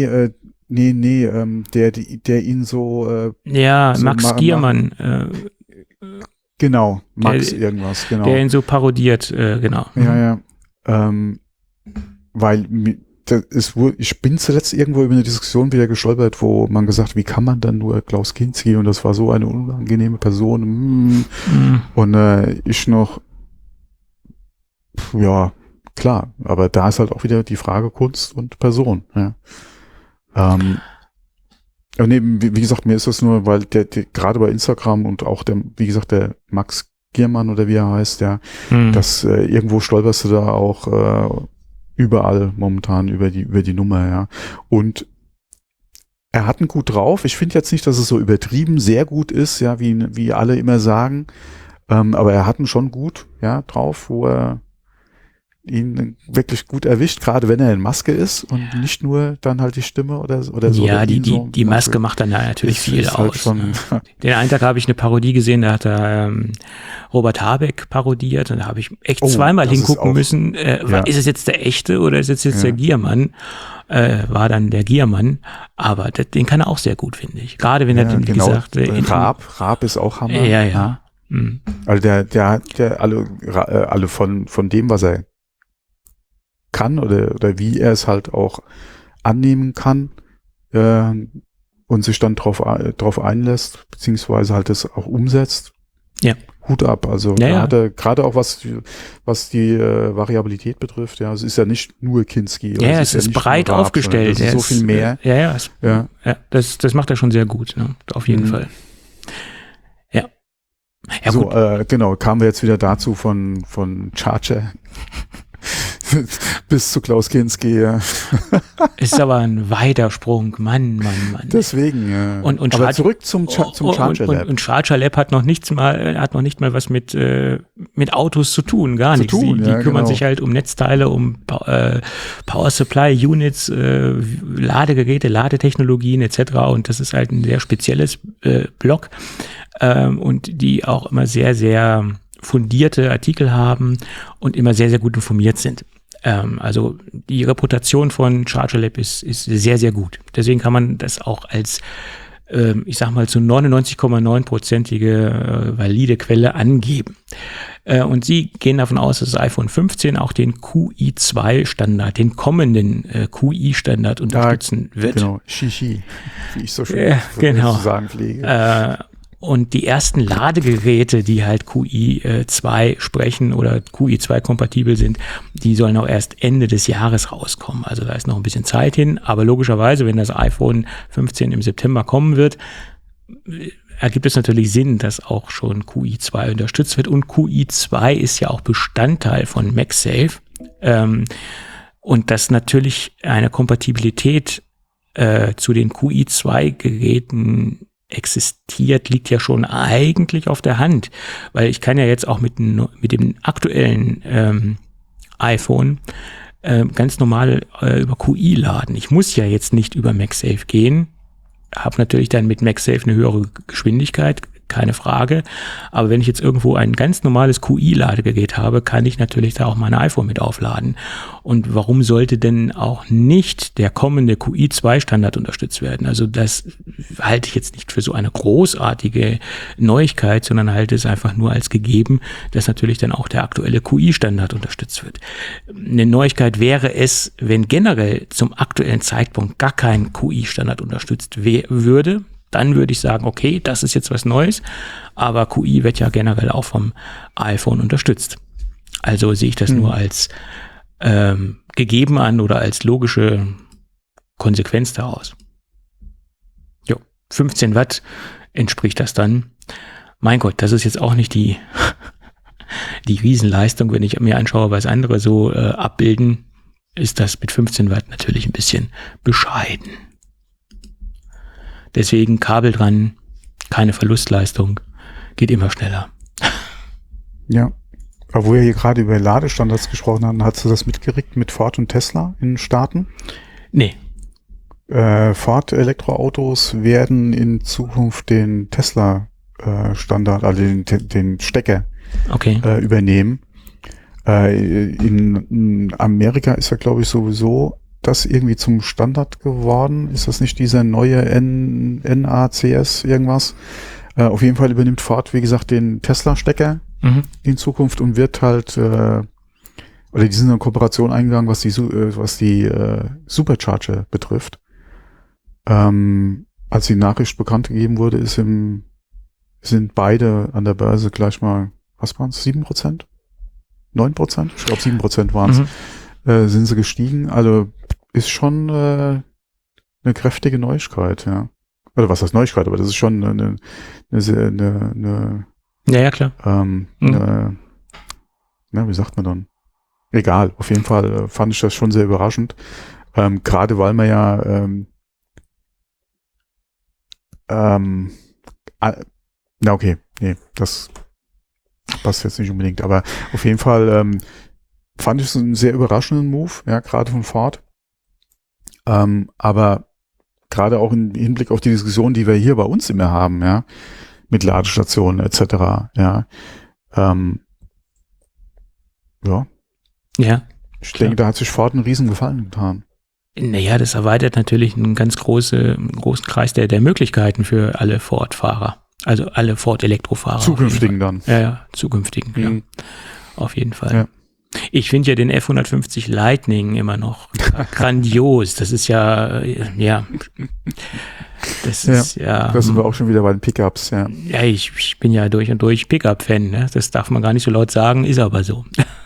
Der ihn so... Max Giermann. Genau, Max irgendwas, genau. Der ihn so parodiert, genau. Ja. Weil ich bin zuletzt irgendwo über eine Diskussion wieder gestolpert, wo man gesagt, wie kann man dann nur Klaus Kinski, und das war so eine unangenehme Person. Und ich noch, ja, klar, aber da ist halt auch wieder die Frage Kunst und Person. Ja. Nee, wie gesagt, mir ist das nur, weil der gerade bei Instagram und auch wie gesagt, der Max Giermann oder wie er heißt, dass irgendwo stolperst du da auch überall momentan über die Nummer, ja. Und er hat ihn gut drauf. Ich finde jetzt nicht, dass es so übertrieben sehr gut ist, ja, wie alle immer sagen. Aber er hat ihn schon gut, ja, drauf, wo er ihn wirklich gut erwischt, gerade wenn er in Maske ist und nicht nur dann halt die Stimme oder so. Ja, die Maske macht dann natürlich viel aus. Halt den einen Tag habe ich eine Parodie gesehen, da hat er Robert Habeck parodiert, und da habe ich echt zweimal hingucken müssen, ist es jetzt der echte oder ist es jetzt der Giermann? War dann der Giermann, aber den kann er auch sehr gut, finde ich. Gerade wenn er, wie gesagt, Raab ist auch Hammer. Ja. Also der hat ja alle von dem, was er kann oder wie er es halt auch annehmen kann und sich dann drauf einlässt, beziehungsweise halt das auch umsetzt. Ja. Hut ab. Also gerade auch was die Variabilität betrifft, ja, es ist ja nicht nur Kinski. Ja, es ist breit aufgestellt. Es ist so viel mehr. Das macht er schon sehr gut, ne? Auf jeden Fall. Ja. So, genau, kamen wir jetzt wieder dazu von Charger bis zu Klaus Kinski. Ja. Ist aber ein weiter Sprung, Mann. Deswegen, ja. Und aber zurück zum Charger Lab. Und Charger Lab hat noch nicht mal was mit Autos zu tun, gar nichts. Die kümmern sich halt um Netzteile, um Power Supply Units, Ladegeräte, Ladetechnologien etc. Und das ist halt ein sehr spezielles Block, und die auch immer sehr, sehr fundierte Artikel haben und immer sehr, sehr gut informiert sind. Also die Reputation von Charger Lab ist sehr, sehr gut. Deswegen kann man das auch als, ich sag mal, zu 99,9%ige valide Quelle angeben. Und sie gehen davon aus, dass das iPhone 15 auch den QI2-Standard, den kommenden QI-Standard unterstützen wird. Genau, Shishi, wie ich so schön zu sagen pflege. Und die ersten Ladegeräte, die halt QI2 sprechen oder QI2 kompatibel sind, die sollen auch erst Ende des Jahres rauskommen. Also da ist noch ein bisschen Zeit hin. Aber logischerweise, wenn das iPhone 15 im September kommen wird, ergibt es natürlich Sinn, dass auch schon QI2 unterstützt wird. Und QI2 ist ja auch Bestandteil von MagSafe. Und dass natürlich eine Kompatibilität zu den QI2-Geräten existiert, liegt ja schon eigentlich auf der Hand, weil ich kann ja jetzt auch mit dem aktuellen iPhone ganz normal über QI laden. Ich muss ja jetzt nicht über MagSafe gehen, habe natürlich dann mit MagSafe eine höhere Geschwindigkeit, keine Frage, aber wenn ich jetzt irgendwo ein ganz normales QI-Ladegerät habe, kann ich natürlich da auch mein iPhone mit aufladen. Und warum sollte denn auch nicht der kommende QI2-Standard unterstützt werden? Also das halte ich jetzt nicht für so eine großartige Neuigkeit, sondern halte es einfach nur als gegeben, dass natürlich dann auch der aktuelle QI-Standard unterstützt wird. Eine Neuigkeit wäre es, wenn generell zum aktuellen Zeitpunkt gar kein QI-Standard unterstützt würde. Dann würde ich sagen, okay, das ist jetzt was Neues, aber QI wird ja generell auch vom iPhone unterstützt. Also sehe ich das nur als gegeben an oder als logische Konsequenz daraus. Jo, 15 Watt entspricht das dann. Mein Gott, das ist jetzt auch nicht die Riesenleistung, wenn ich mir anschaue, was andere so abbilden, ist das mit 15 Watt natürlich ein bisschen bescheiden. Deswegen Kabel dran, keine Verlustleistung, geht immer schneller. Ja, aber wo wir hier gerade über Ladestandards gesprochen haben, hast du das mitgekriegt mit Ford und Tesla in den Staaten? Nee. Ford Elektroautos werden in Zukunft den Tesla Standard, also den Stecker übernehmen. In Amerika ist ja, glaube ich, sowieso das irgendwie zum Standard geworden. Ist das nicht dieser neue NACS irgendwas? Auf jeden Fall übernimmt Ford, wie gesagt, den Tesla-Stecker in Zukunft und wird halt, oder die sind in Kooperation eingegangen, was die Supercharger betrifft. Als die Nachricht bekannt gegeben wurde, sind beide an der Börse gleich mal, was waren es, 7%? 9%? Ich glaube 7% waren es. Sind sie gestiegen. Also ist schon eine kräftige Neuigkeit, ja. Oder was heißt Neuigkeit, aber das ist schon eine ja, klar. Wie sagt man dann? Egal, auf jeden Fall fand ich das schon sehr überraschend. Gerade weil man ja das passt jetzt nicht unbedingt, aber auf jeden Fall fand ich es einen sehr überraschenden Move, ja, gerade von Ford. Aber gerade auch im Hinblick auf die Diskussion, die wir hier bei uns immer haben, ja, mit Ladestationen etc., ja. Ja. Ich denke, da hat sich Ford einen riesen Gefallen getan. Naja, das erweitert natürlich einen ganz großen Kreis der Möglichkeiten für alle Ford-Fahrer. Also alle Ford-Elektrofahrer. Zukünftigen dann. Ja, zukünftigen, ja. Auf jeden Fall. Ja. Ich finde ja den F-150 Lightning immer noch grandios. Das ist ja. Das ist ja. Da sind wir auch schon wieder bei den Pickups, ja. Ja, ich bin ja durch und durch Pickup-Fan, ne? Das darf man gar nicht so laut sagen, ist aber so.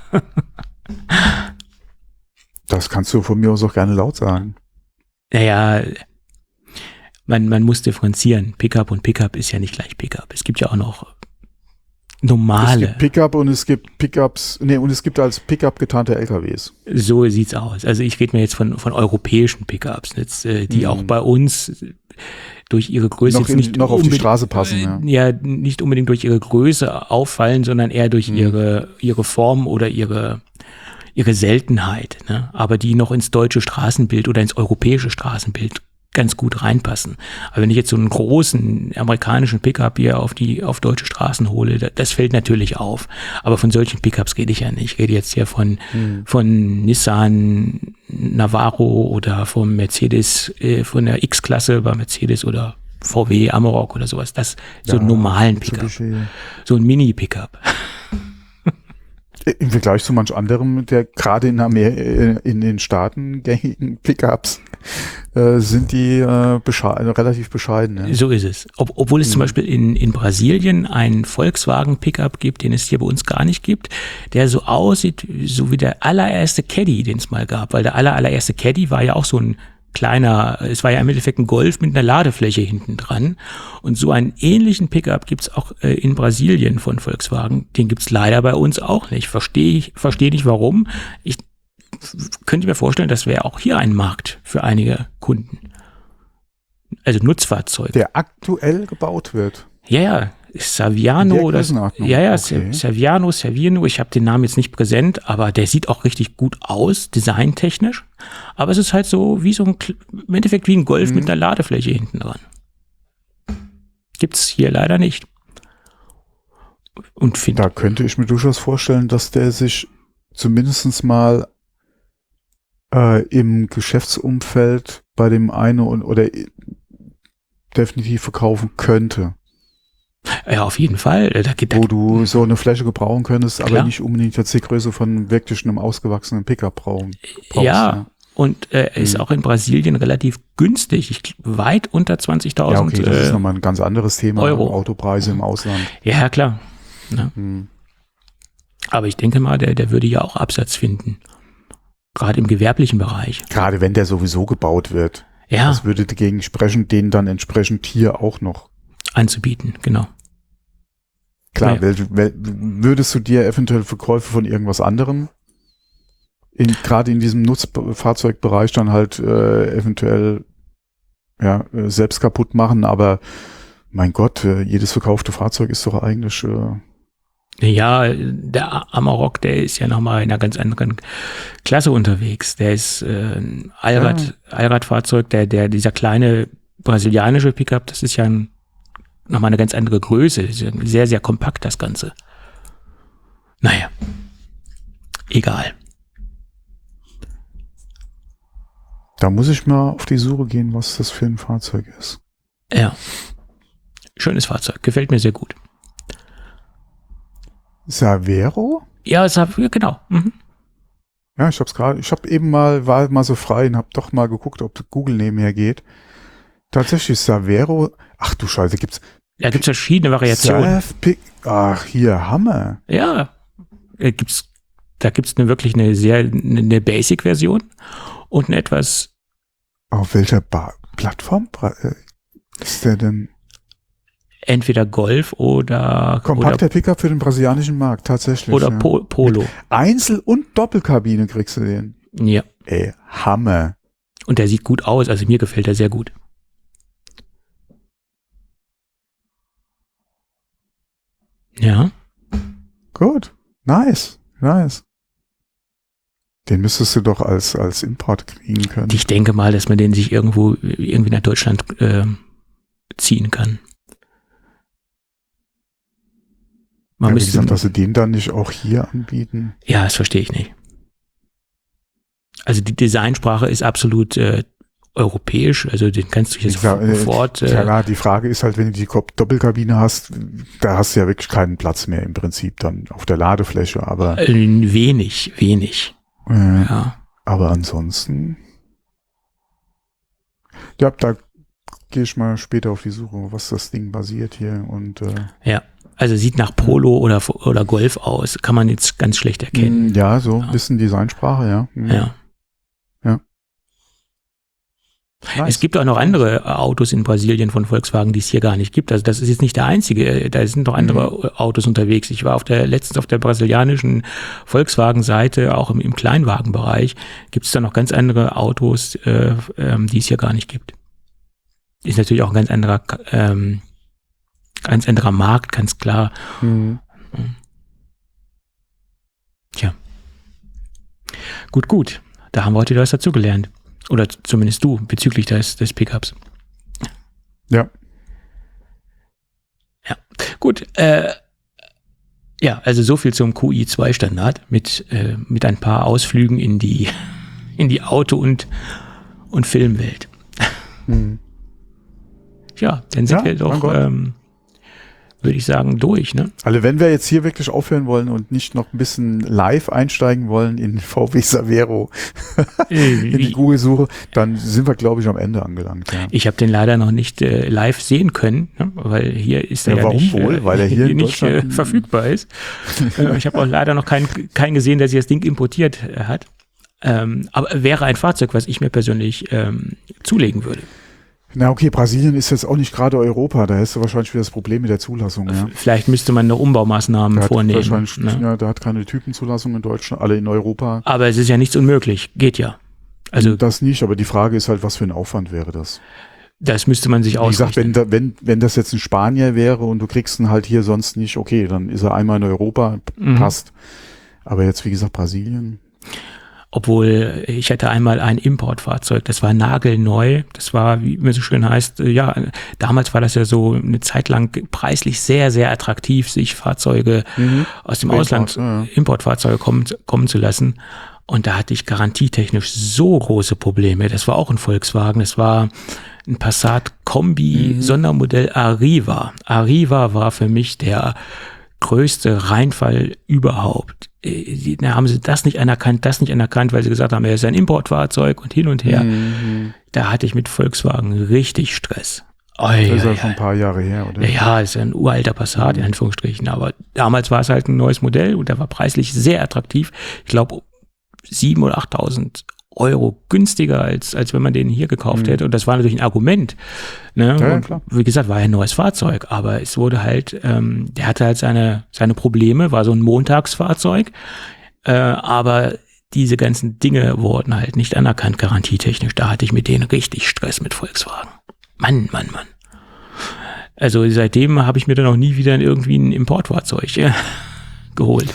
Das kannst du von mir aus auch gerne laut sagen. Naja, man muss differenzieren. Pickup und Pickup ist ja nicht gleich Pickup. Es gibt ja auch noch normale. Es gibt Pickup und es gibt Pickups, und es gibt als Pickup getarnte LKWs. So sieht's aus. Also ich rede mir jetzt von europäischen Pickups, jetzt, die auch bei uns durch ihre Größe noch auf die Straße passen. Ja, nicht unbedingt durch ihre Größe auffallen, sondern eher durch ihre Form oder ihre Seltenheit, ne? Aber die noch ins deutsche Straßenbild oder ins europäische Straßenbild ganz gut reinpassen. Aber wenn ich jetzt so einen großen amerikanischen Pickup hier auf deutsche Straßen hole, das fällt natürlich auf. Aber von solchen Pickups rede ich ja nicht. Ich rede jetzt hier von Nissan Navaro oder vom Mercedes, von der X-Klasse bei Mercedes oder VW Amarok oder sowas. So einen normalen Pickup. So ein Mini-Pickup. Im Vergleich zu manch anderem, der gerade in den Staaten gängigen Pickups, sind die relativ bescheiden. Ja. So ist es. Obwohl es zum Beispiel in Brasilien einen Volkswagen-Pickup gibt, den es hier bei uns gar nicht gibt, der so aussieht, so wie der allererste Caddy, den es mal gab. Weil der allererste Caddy war ja auch so ein es war ja im Endeffekt ein Golf mit einer Ladefläche hinten dran. Und so einen ähnlichen Pickup gibt's auch in Brasilien von Volkswagen. Den gibt's leider bei uns auch nicht. Verstehe nicht warum. Ich könnte mir vorstellen, das wäre auch hier ein Markt für einige Kunden. Also Nutzfahrzeuge. Der aktuell gebaut wird. Ja. Saviano oder okay. Servino, ich habe den Namen jetzt nicht präsent, aber der sieht auch richtig gut aus, designtechnisch. Aber es ist halt so wie im Endeffekt wie ein Golf mit einer Ladefläche hinten dran. Gibt's hier leider nicht. Und da könnte ich mir durchaus vorstellen, dass der sich zumindest mal im Geschäftsumfeld bei dem einen oder definitiv verkaufen könnte. Ja, auf jeden Fall. Wo du so eine Fläche gebrauchen könntest, aber nicht unbedingt jetzt die Größe von wirklich einem ausgewachsenen Pickup brauchst. Ja, und ist auch in Brasilien relativ günstig, weit unter 20.000 Ja, okay, das ist nochmal ein ganz anderes Thema, Euro. Autopreise im Ausland. Ja, klar. Ja. Aber ich denke mal, der würde ja auch Absatz finden. Gerade im gewerblichen Bereich. Gerade wenn der sowieso gebaut wird. Ja. Das würde dagegen sprechen, den dann entsprechend hier auch noch anzubieten, genau. Klar, würdest du dir eventuell Verkäufe von irgendwas anderem gerade in diesem Nutzfahrzeugbereich dann halt eventuell selbst kaputt machen, aber mein Gott, jedes verkaufte Fahrzeug ist doch eigentlich ja, der Amarok, der ist ja nochmal in einer ganz anderen Klasse unterwegs. Der ist ein Allradfahrzeug, dieser kleine brasilianische Pickup, das ist ja nochmal eine ganz andere Größe. Sehr, sehr kompakt, das Ganze. Naja. Egal. Da muss ich mal auf die Suche gehen, was das für ein Fahrzeug ist. Ja. Schönes Fahrzeug, gefällt mir sehr gut. Savero? Ja, genau. Mhm. Ja, war mal so frei und habe doch mal geguckt, ob Google nebenher geht. Tatsächlich Savero. Ach du Scheiße, gibt's verschiedene Variationen. Ach, hier, Hammer. Ja, da gibt's wirklich eine Basic-Version und eine etwas. Auf welcher Plattform ist der denn? Entweder Golf oder kompakter Pickup für den brasilianischen Markt, tatsächlich. Oder Polo. Mit Einzel- und Doppelkabine kriegst du den. Ja. Ey, Hammer. Und der sieht gut aus, also mir gefällt er sehr gut. Ja. Gut. Nice. Den müsstest du doch als Import kriegen können. Ich denke mal, dass man den sich irgendwie nach Deutschland ziehen kann. Wie gesagt, dass sie den dann nicht auch hier anbieten. Ja, das verstehe ich nicht. Also die Designsprache ist absolut europäisch, also den kannst du jetzt sofort. Ja, die Frage ist halt, wenn du die Doppelkabine hast, da hast du ja wirklich keinen Platz mehr im Prinzip dann auf der Ladefläche, aber. Wenig. Ja. Aber ansonsten. Ja, da gehe ich mal später auf die Suche, was das Ding basiert hier und. Ja. Also sieht nach Polo oder Golf aus, kann man jetzt ganz schlecht erkennen. Ja, so ein bisschen Designsprache, ja. Ja. Nice. Es gibt auch noch andere Autos in Brasilien von Volkswagen, die es hier gar nicht gibt. Also das ist jetzt nicht der einzige, da sind noch andere Autos unterwegs. Ich war letztens auf der brasilianischen Volkswagen-Seite, auch im Kleinwagenbereich, gibt es da noch ganz andere Autos, die es hier gar nicht gibt. Ist natürlich auch ein ganz anderer Markt, ganz klar. Mhm. Tja. Gut. Da haben wir heute was dazugelernt. Oder zumindest du, bezüglich des Pickups. Ja. Ja, gut. Also so viel zum QI2-Standard mit ein paar Ausflügen in die Auto- und Filmwelt. Mhm. Ja, dann sind wir doch, würde ich sagen, durch. Ne? Also wenn wir jetzt hier wirklich aufhören wollen und nicht noch ein bisschen live einsteigen wollen in VW Savero, in die Google-Suche, dann sind wir, glaube ich, am Ende angelangt. Ja. Ich habe den leider noch nicht live sehen können, ne? Weil hier ist er warum nicht, wohl? Weil er hier in nicht verfügbar ist. Ich habe auch leider noch keinen gesehen, der sich das Ding importiert hat. Aber wäre ein Fahrzeug, was ich mir persönlich zulegen würde. Na okay, Brasilien ist jetzt auch nicht gerade Europa, da hast du wahrscheinlich wieder das Problem mit der Zulassung. Ja. Vielleicht müsste man eine Umbaumaßnahmen vornehmen. Ja, der hat keine Typenzulassung in Deutschland, alle in Europa. Aber es ist ja nichts unmöglich, geht ja. Also das nicht, aber die Frage ist halt, was für ein Aufwand wäre das? Das müsste man sich ausrechnen. Wie gesagt, wenn das jetzt ein Spanier wäre und du kriegst ihn halt hier sonst nicht, okay, dann ist er einmal in Europa, passt. Aber jetzt, wie gesagt, Brasilien. Obwohl, ich hatte einmal ein Importfahrzeug, das war nagelneu, das war, wie man so schön heißt, damals war das ja so eine Zeit lang preislich sehr, sehr attraktiv, sich Fahrzeuge aus dem Ausland, Importfahrzeuge kommen zu lassen. Und da hatte ich garantietechnisch so große Probleme. Das war auch ein Volkswagen, das war ein Passat Kombi Sondermodell Arriva. Arriva war für mich der größte Reinfall überhaupt. Da haben sie das nicht anerkannt, weil sie gesagt haben, er ist ein Importfahrzeug und hin und her. Da hatte ich mit Volkswagen richtig Stress. Das ist ja schon ein paar Jahre her, oder? Ja, ist ein uralter Passat, in Anführungsstrichen. Aber damals war es halt ein neues Modell und der war preislich sehr attraktiv. Ich glaube, 7.000 oder 8.000 Euro günstiger, als wenn man den hier gekauft hätte. Und das war natürlich ein Argument. Ne? Ja, klar. Wie gesagt, war ja ein neues Fahrzeug, aber es wurde halt, der hatte halt seine Probleme, war so ein Montagsfahrzeug, aber diese ganzen Dinge wurden halt nicht anerkannt, garantietechnisch. Da hatte ich mit denen richtig Stress mit Volkswagen. Mann. Also seitdem habe ich mir dann auch nie wieder irgendwie ein Importfahrzeug geholt.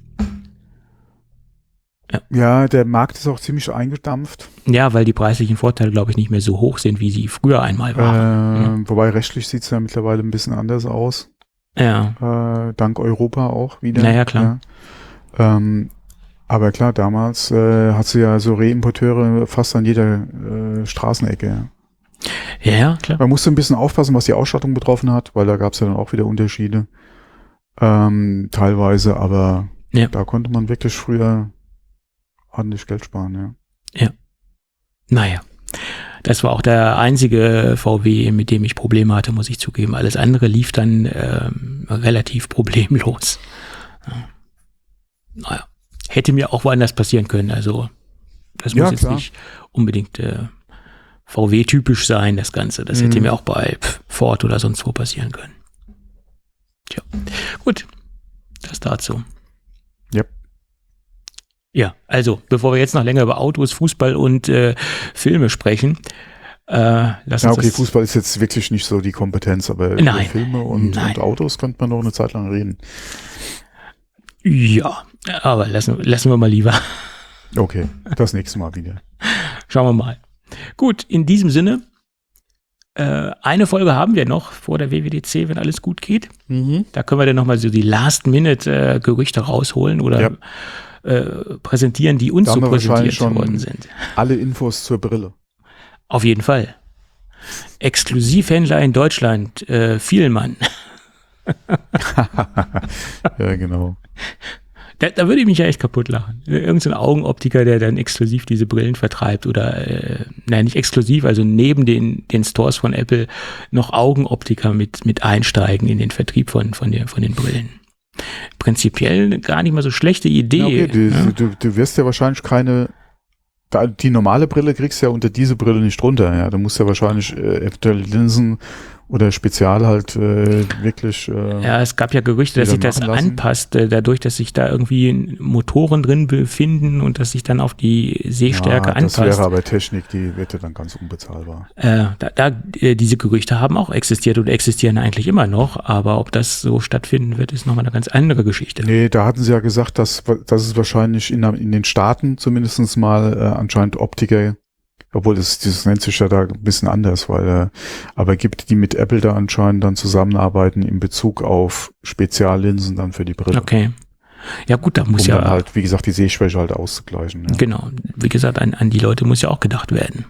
Ja, der Markt ist auch ziemlich eingedampft. Ja, weil die preislichen Vorteile, glaube ich, nicht mehr so hoch sind, wie sie früher einmal waren. Wobei rechtlich sieht es ja mittlerweile ein bisschen anders aus. Ja. Dank Europa auch wieder. Naja, klar. Ja. Aber klar, damals hat sie ja so Reimporteure fast an jeder Straßenecke. Ja, klar. Man musste ein bisschen aufpassen, was die Ausstattung betroffen hat, weil da gab es ja dann auch wieder Unterschiede. Teilweise, aber da konnte man wirklich früher ordentlich Geld sparen, ja. Naja. Das war auch der einzige VW, mit dem ich Probleme hatte, muss ich zugeben. Alles andere lief dann relativ problemlos. Ja. Naja. Hätte mir auch woanders passieren können. Also das muss jetzt nicht unbedingt VW-typisch sein, das Ganze. Das hätte mir auch bei Ford oder sonst wo passieren können. Tja, gut. Das dazu. Yep. Ja, also, bevor wir jetzt noch länger über Autos, Fußball und Filme sprechen, lass uns Fußball ist jetzt wirklich nicht so die Kompetenz, aber über Filme und Autos könnte man noch eine Zeit lang reden. Ja, aber lassen wir mal lieber. Okay, das nächste Mal wieder. Schauen wir mal. Gut, in diesem Sinne, eine Folge haben wir noch vor der WWDC, wenn alles gut geht. Da können wir dann nochmal so die Last-Minute-Gerüchte rausholen oder präsentieren, die uns so präsentiert worden sind. Alle Infos zur Brille. Auf jeden Fall. Exklusivhändler in Deutschland, Vielmann. Ja, genau. Da würde ich mich ja echt kaputt lachen. Irgend so ein Augenoptiker, der dann exklusiv diese Brillen vertreibt oder, nicht exklusiv, also neben den Stores von Apple noch Augenoptiker mit einsteigen in den Vertrieb von den Brillen. Prinzipiell gar nicht mal so schlechte Idee. Ja, okay, du wirst ja wahrscheinlich die normale Brille kriegst du ja unter diese Brille nicht runter. Ja, du musst ja wahrscheinlich eventuell Linsen oder Spezial halt wirklich. Ja, es gab ja Gerüchte, dass sich das anpasst, dadurch, dass sich da irgendwie Motoren drin befinden und dass sich dann auf die Sehstärke anpasst. Das wäre aber Technik, die wird ja dann ganz unbezahlbar. Diese Gerüchte haben auch existiert und existieren eigentlich immer noch, aber ob das so stattfinden wird, ist nochmal eine ganz andere Geschichte. Nee, da hatten sie ja gesagt, dass es wahrscheinlich in den Staaten zumindest mal anscheinend Optiker, obwohl das nennt sich ja da ein bisschen anders, aber gibt die mit Apple da anscheinend dann zusammenarbeiten in Bezug auf Speziallinsen dann für die Brille. Okay. Ja gut, da muss dann halt, wie gesagt, die Sehschwäche halt auszugleichen. Ja. Genau. Wie gesagt, an die Leute muss ja auch gedacht werden.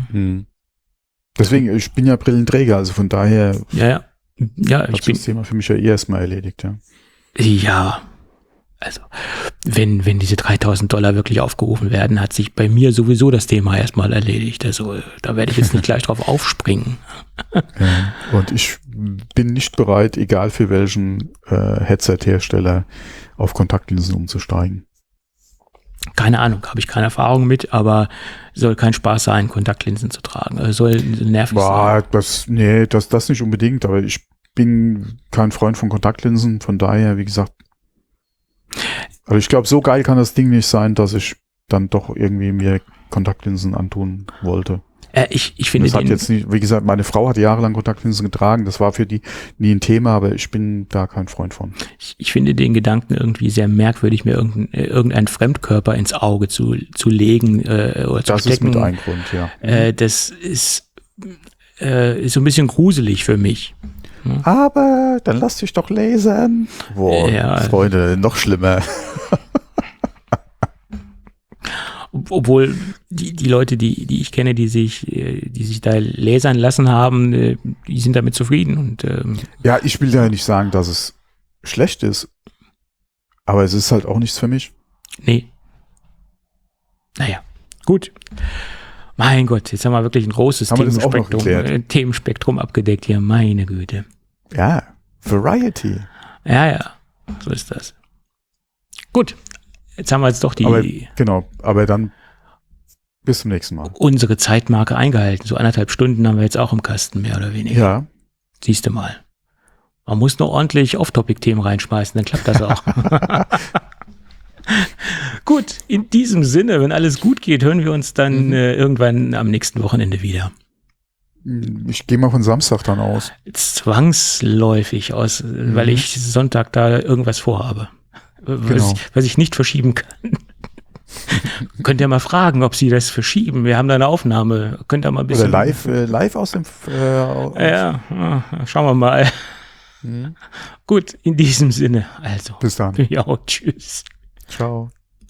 Deswegen, ich bin ja Brillenträger, also von daher Ja, hat das Thema für mich ja erstmal erledigt, ja. Ja. Also, wenn diese $3.000 wirklich aufgerufen werden, hat sich bei mir sowieso das Thema erstmal erledigt. Also, da werde ich jetzt nicht gleich drauf aufspringen. Ja, und ich bin nicht bereit, egal für welchen Headset-Hersteller, auf Kontaktlinsen umzusteigen. Keine Ahnung, habe ich keine Erfahrung mit, aber soll kein Spaß sein, Kontaktlinsen zu tragen. Also soll nervig sein. Das nicht unbedingt, aber ich bin kein Freund von Kontaktlinsen, von daher, wie gesagt, also ich glaube, so geil kann das Ding nicht sein, dass ich dann doch irgendwie mir Kontaktlinsen antun wollte. Ich finde das hat jetzt nicht, wie gesagt, meine Frau hat jahrelang Kontaktlinsen getragen, das war für die nie ein Thema, aber ich bin da kein Freund von. Ich finde den Gedanken irgendwie sehr merkwürdig, mir irgendein Fremdkörper ins Auge zu legen oder zu stecken. Das ist mit ein Grund, ja. Das ist so ein bisschen gruselig für mich. Aber dann lass dich doch lasern. Boah, ja, Freunde, noch schlimmer. Obwohl die Leute, die ich kenne, die sich da lasern lassen haben, die sind damit zufrieden. Und ja, ich will ja nicht sagen, dass es schlecht ist, aber es ist halt auch nichts für mich. Nee. Naja, gut. Mein Gott, jetzt haben wir wirklich ein großes Themenspektrum abgedeckt hier, meine Güte. Ja, Variety. Ja, so ist das. Gut, jetzt haben wir jetzt doch aber dann bis zum nächsten Mal. Unsere Zeitmarke eingehalten. So 1,5 Stunden haben wir jetzt auch im Kasten, mehr oder weniger. Ja. Siehst du mal. Man muss nur ordentlich Off-Topic-Themen reinschmeißen, dann klappt das auch. Gut, in diesem Sinne, wenn alles gut geht, hören wir uns dann irgendwann am nächsten Wochenende wieder. Ich gehe mal von Samstag dann aus. Zwangsläufig aus, weil ich Sonntag da irgendwas vorhabe. Was ich nicht verschieben kann. Könnt ihr mal fragen, ob Sie das verschieben. Wir haben da eine Aufnahme. Könnt ihr mal ein bisschen. Oder live aus dem. Ja, schauen wir mal. Gut, in diesem Sinne. Also. Bis dann. Ja, tschüss. Ciao.